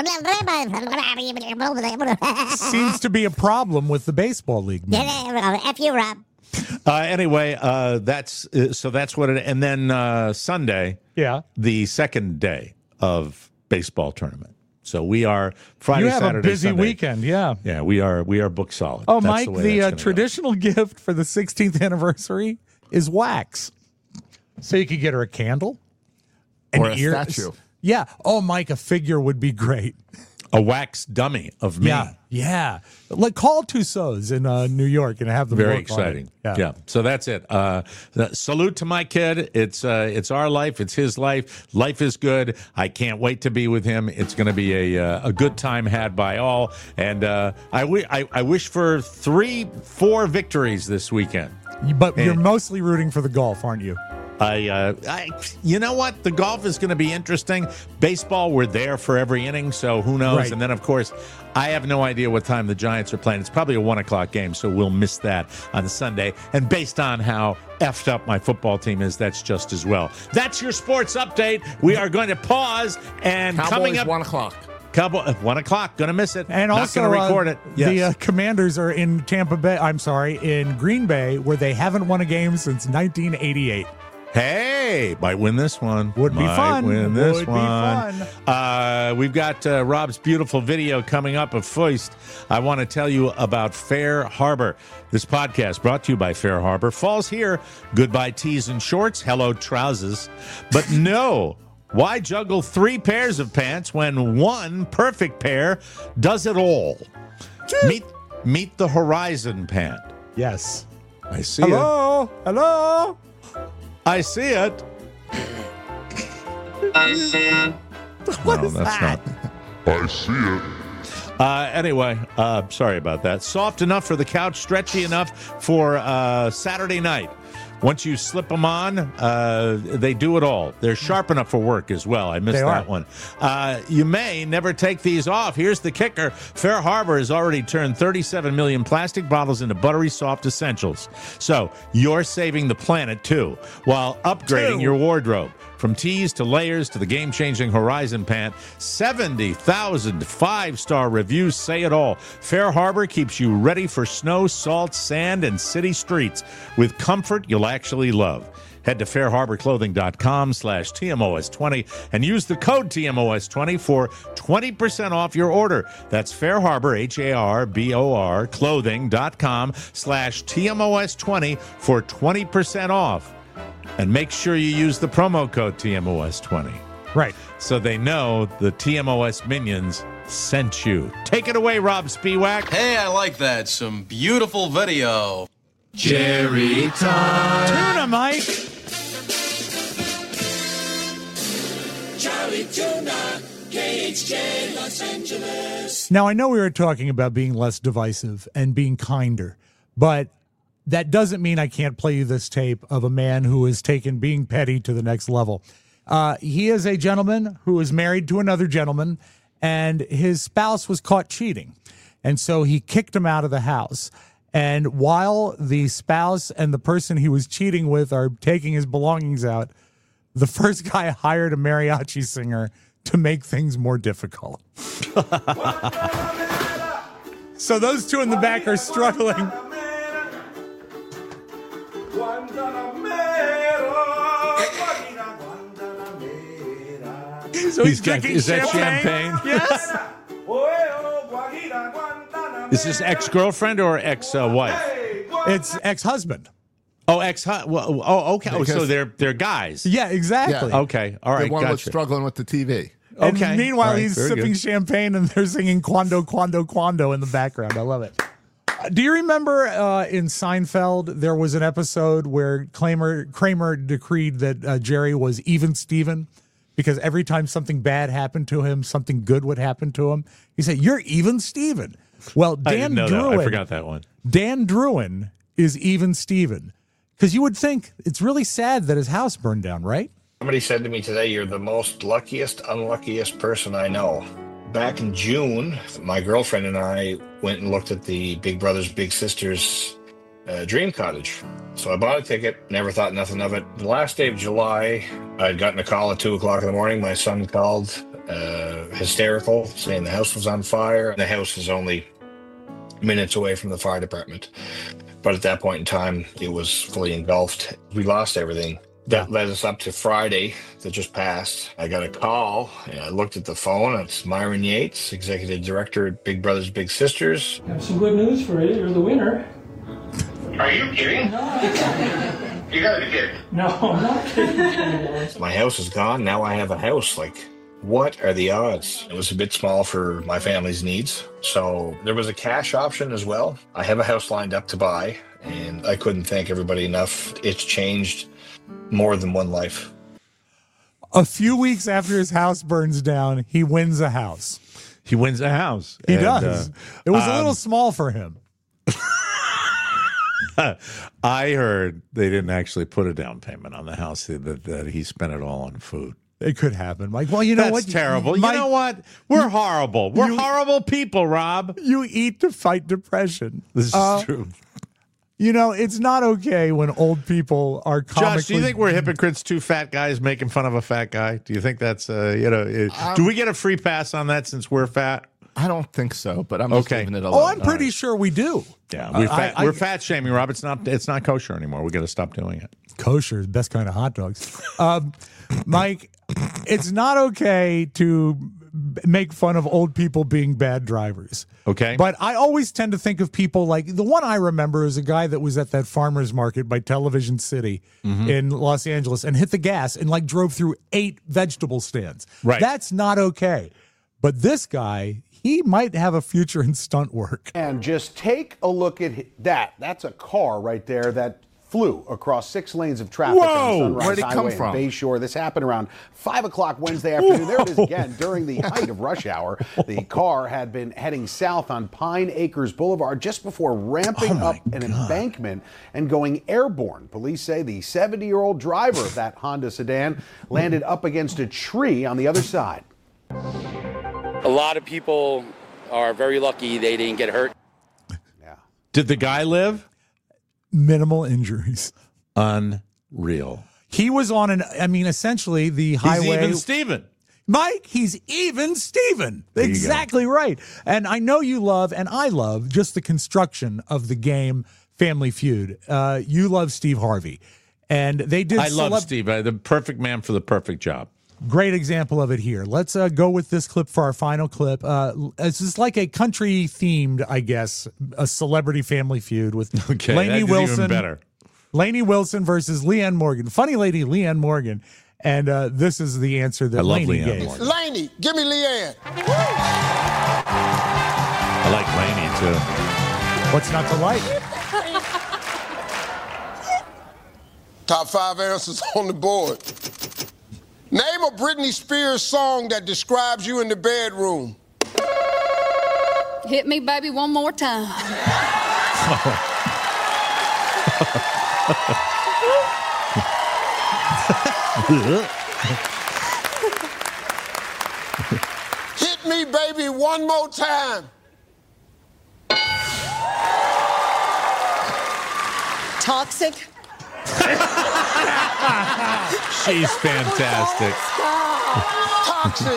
Seems to be a problem with the baseball league. F you, Rob. Anyway, that's what it. And then Sunday, the second day of baseball tournament. So we are Friday, Saturday, You have a busy Sunday. weekend, yeah. Yeah, we are booked solid. Oh, that's Mike, the traditional gift for the 16th anniversary is wax. So you could get her a candle. Or a statue. Yeah. Oh, Mike, a figure would be great. A wax dummy of me. Yeah. Like call Tussauds in New York and have them very work exciting. On it. Yeah. So that's it. Salute to my kid. It's our life. It's his life. Life is good. I can't wait to be with him. It's going to be a good time had by all. And I wish for 3-4 victories this weekend. But you're mostly rooting for the golf, aren't you? You know what? The golf is going to be interesting. Baseball, we're there for every inning, so who knows? Right. And then, of course, I have no idea what time the Giants are playing. It's probably a 1:00 game, so we'll miss that on Sunday. And based on how effed up my football team is, that's just as well. That's your sports update. We are going to pause, and Cowboys, coming up 1:00. Cowboy, 1 o'clock. Gonna miss it. And not also, gonna record it. Yes. The Commanders are in in Green Bay, where they haven't won a game since 1988. Hey, might win this one. Would be fun. Win this Would be one. fun. We've got Rob's beautiful video coming up of Foist. I want to tell you about Fair Harbor. This podcast brought to you by Fair Harbor. Fall's here. Goodbye tees and shorts. Hello trousers. But no. Why juggle 3 pairs of pants when one perfect pair does it all? Meet the Horizon pant. Yes. I see it. Hello? I see it. What No, is that's that? I see it. Anyway, sorry about that. Soft enough for the couch, stretchy enough for Saturday night. Once you slip them on, they do it all. They're sharp enough for work as well. I missed that one. You may never take these off. Here's the kicker. Fair Harbor has already turned 37 million plastic bottles into buttery soft essentials. So you're saving the planet, too, while upgrading your wardrobe. From tees to layers to the game-changing Horizon pant, 70,000 five-star reviews say it all. Fair Harbor keeps you ready for snow, salt, sand, and city streets with comfort you'll actually love. Head to fairharborclothing.com/TMOS20 and use the code TMOS20 for 20% off your order. That's Fair Harbor, HARBOR, clothing.com/TMOS20 for 20% off. And make sure you use the promo code TMOS20. Right. So they know the TMOS minions sent you. Take it away, Rob Spiewak. Hey, I like that. Some beautiful video. Jerry time. Tuna, Mike. Charlie Tuna, KHJ, Los Angeles. Now, I know we were talking about being less divisive and being kinder, but that doesn't mean I can't play you this tape of a man who has taken being petty to the next level. He is a gentleman who is married to another gentleman, and his spouse was caught cheating. And so he kicked him out of the house. And while the spouse and the person he was cheating with are taking his belongings out, the first guy hired a mariachi singer to make things more difficult. So those two in the back are struggling. So he's drinking is that champagne? Yes. Is this ex-girlfriend or ex-wife? It's ex-husband. Oh, okay. Oh, so they're guys. Yeah, exactly. Yeah. Okay. All right. The one Gotcha. was struggling with the TV. And Okay. meanwhile, All right, he's very sipping good. champagne and they're singing Quando, Quando, Quando in the background. I love it. Do you remember in Seinfeld, there was an episode where Kramer decreed that Jerry was even Steven? Because every time something bad happened to him, something good would happen to him. He said, "You're even Steven." Well, I Dan didn't know that. Druin, I forgot that one. Dan Druin is even Steven. Because you would think it's really sad that his house burned down, right? Somebody said to me today, "You're the most unluckiest person I know." Back in June, my girlfriend and I went and looked at the Big Brothers Big Sisters Dream Cottage. So I bought a ticket, never thought nothing of it. The last day of July, I'd gotten a call at 2 o'clock in the morning. My son called, hysterical, saying the house was on fire. The house is only minutes away from the fire department. But at that point in time, it was fully engulfed. We lost everything. That led us up to Friday that just passed. I got a call, and I looked at the phone. It's Myron Yates, Executive Director at Big Brothers Big Sisters. I have some good news for you. You're the winner. Are you kidding? You gotta be kidding. No, I'm not kidding. My house is gone. Now I have a house. Like, what are the odds? It was a bit small for my family's needs. So there was a cash option as well. I have a house lined up to buy, and I couldn't thank everybody enough. It's changed more than one life. A few weeks after his house burns down, he wins a house. He wins a house. He does. It was a little small for him. I heard they didn't actually put a down payment on the house, that he spent it all on food. It could happen, Mike. Well, you know That's what? terrible. Mike, you know what? We're horrible. We're horrible people, Rob. You eat to fight depression. This is true. It's not okay when old people are comically... Josh, do you think we're hypocrites, two fat guys making fun of a fat guy? Do you think that's, do we get a free pass on that since we're fat? I don't think so, but I'm just leaving it alone. Oh, I'm pretty sure we do. Yeah, we're fat shaming, Rob. It's not kosher anymore. We got to stop doing it. Kosher is the best kind of hot dogs. Mike, it's not okay to make fun of old people being bad drivers. Okay. But I always tend to think of people like the one I remember is a guy that was at that farmer's market by Television City in Los Angeles and hit the gas and drove through 8 vegetable stands. Right. That's not okay. But this guy, he might have a future in stunt work. And just take a look at that. That's a car right there that flew across 6 lanes of traffic on Sunrise Where'd it come Highway from? in Bayshore. This happened around 5 o'clock Wednesday afternoon. There it is again during the height of rush hour. The car had been heading south on Pine Acres Boulevard just before ramping up an embankment and going airborne. Police say the 70-year-old driver of that Honda sedan landed up against a tree on the other side. A lot of people are very lucky they didn't get hurt. Did the guy live? Minimal injuries. Unreal. He was on essentially the highway. He's even Steven. Mike, he's even Steven. Exactly right. And I know you love, and I love, just the construction of the game Family Feud. You love Steve Harvey. And they did. I love Steve. The perfect man for the perfect job. Great example of it here. Let's go with this clip for our final clip. It's just like a country themed, I guess, a celebrity Family Feud with Lainey Wilson. Even better. Lainey Wilson versus Leanne Morgan. Funny lady, Leanne Morgan. And this is the answer that Lainey gave. Lainey, give me Leanne. I like Lainey, too. What's not to like? Top 5 answers on the board. Name a Britney Spears song that describes you in the bedroom. Hit me, baby, one more time. Hit me, baby, one more time. Toxic. She's fantastic. Toxic.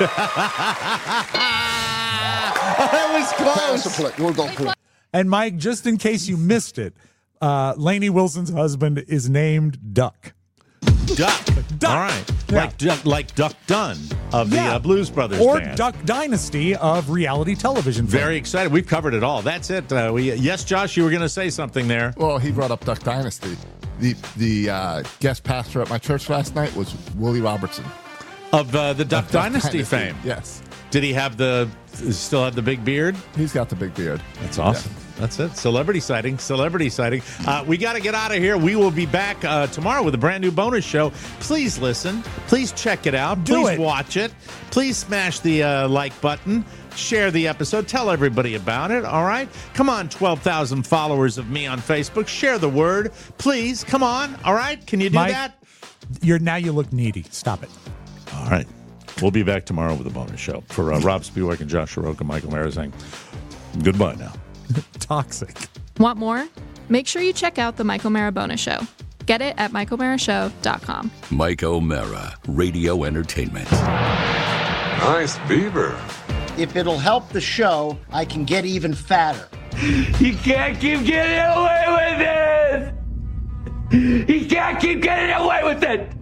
That was close. We'll go play. And Mike, just in case you missed it, Lainey Wilson's husband is named Duck. Duck. All right. Yeah. Like Duck Dunn of the Blues Brothers or band. Duck Dynasty of reality television. Very excited. We've covered it all. That's it. Yes, Josh, you were going to say something there. Well, he brought up Duck Dynasty. The guest pastor at my church last night was Willie Robertson. Of the Duck Dynasty fame. Yes. Did he still have the big beard? He's got the big beard. That's awesome. Yeah. That's it. Celebrity sighting. We got to get out of here. We will be back tomorrow with a brand new bonus show. Please listen. Please check it out. Please watch it. Please smash the like button. Share the episode. Tell everybody about it. All right? Come on, 12,000 followers of me on Facebook. Share the word. Please. Come on. All right? Can you do that? Now you look needy. Stop it. All right. We'll be back tomorrow with a bonus show. For Rob Spiewak and Josh Shiroka, Michael Mara saying goodbye now. Toxic. Want more? Make sure you check out the Mike O'Mara bonus show. Get it at MikeO'MaraShow.com. Mike O'Mara, Radio Entertainment. Nice beaver. If it'll help the show, I can get even fatter. You can't keep getting away with it! You can't keep getting away with it!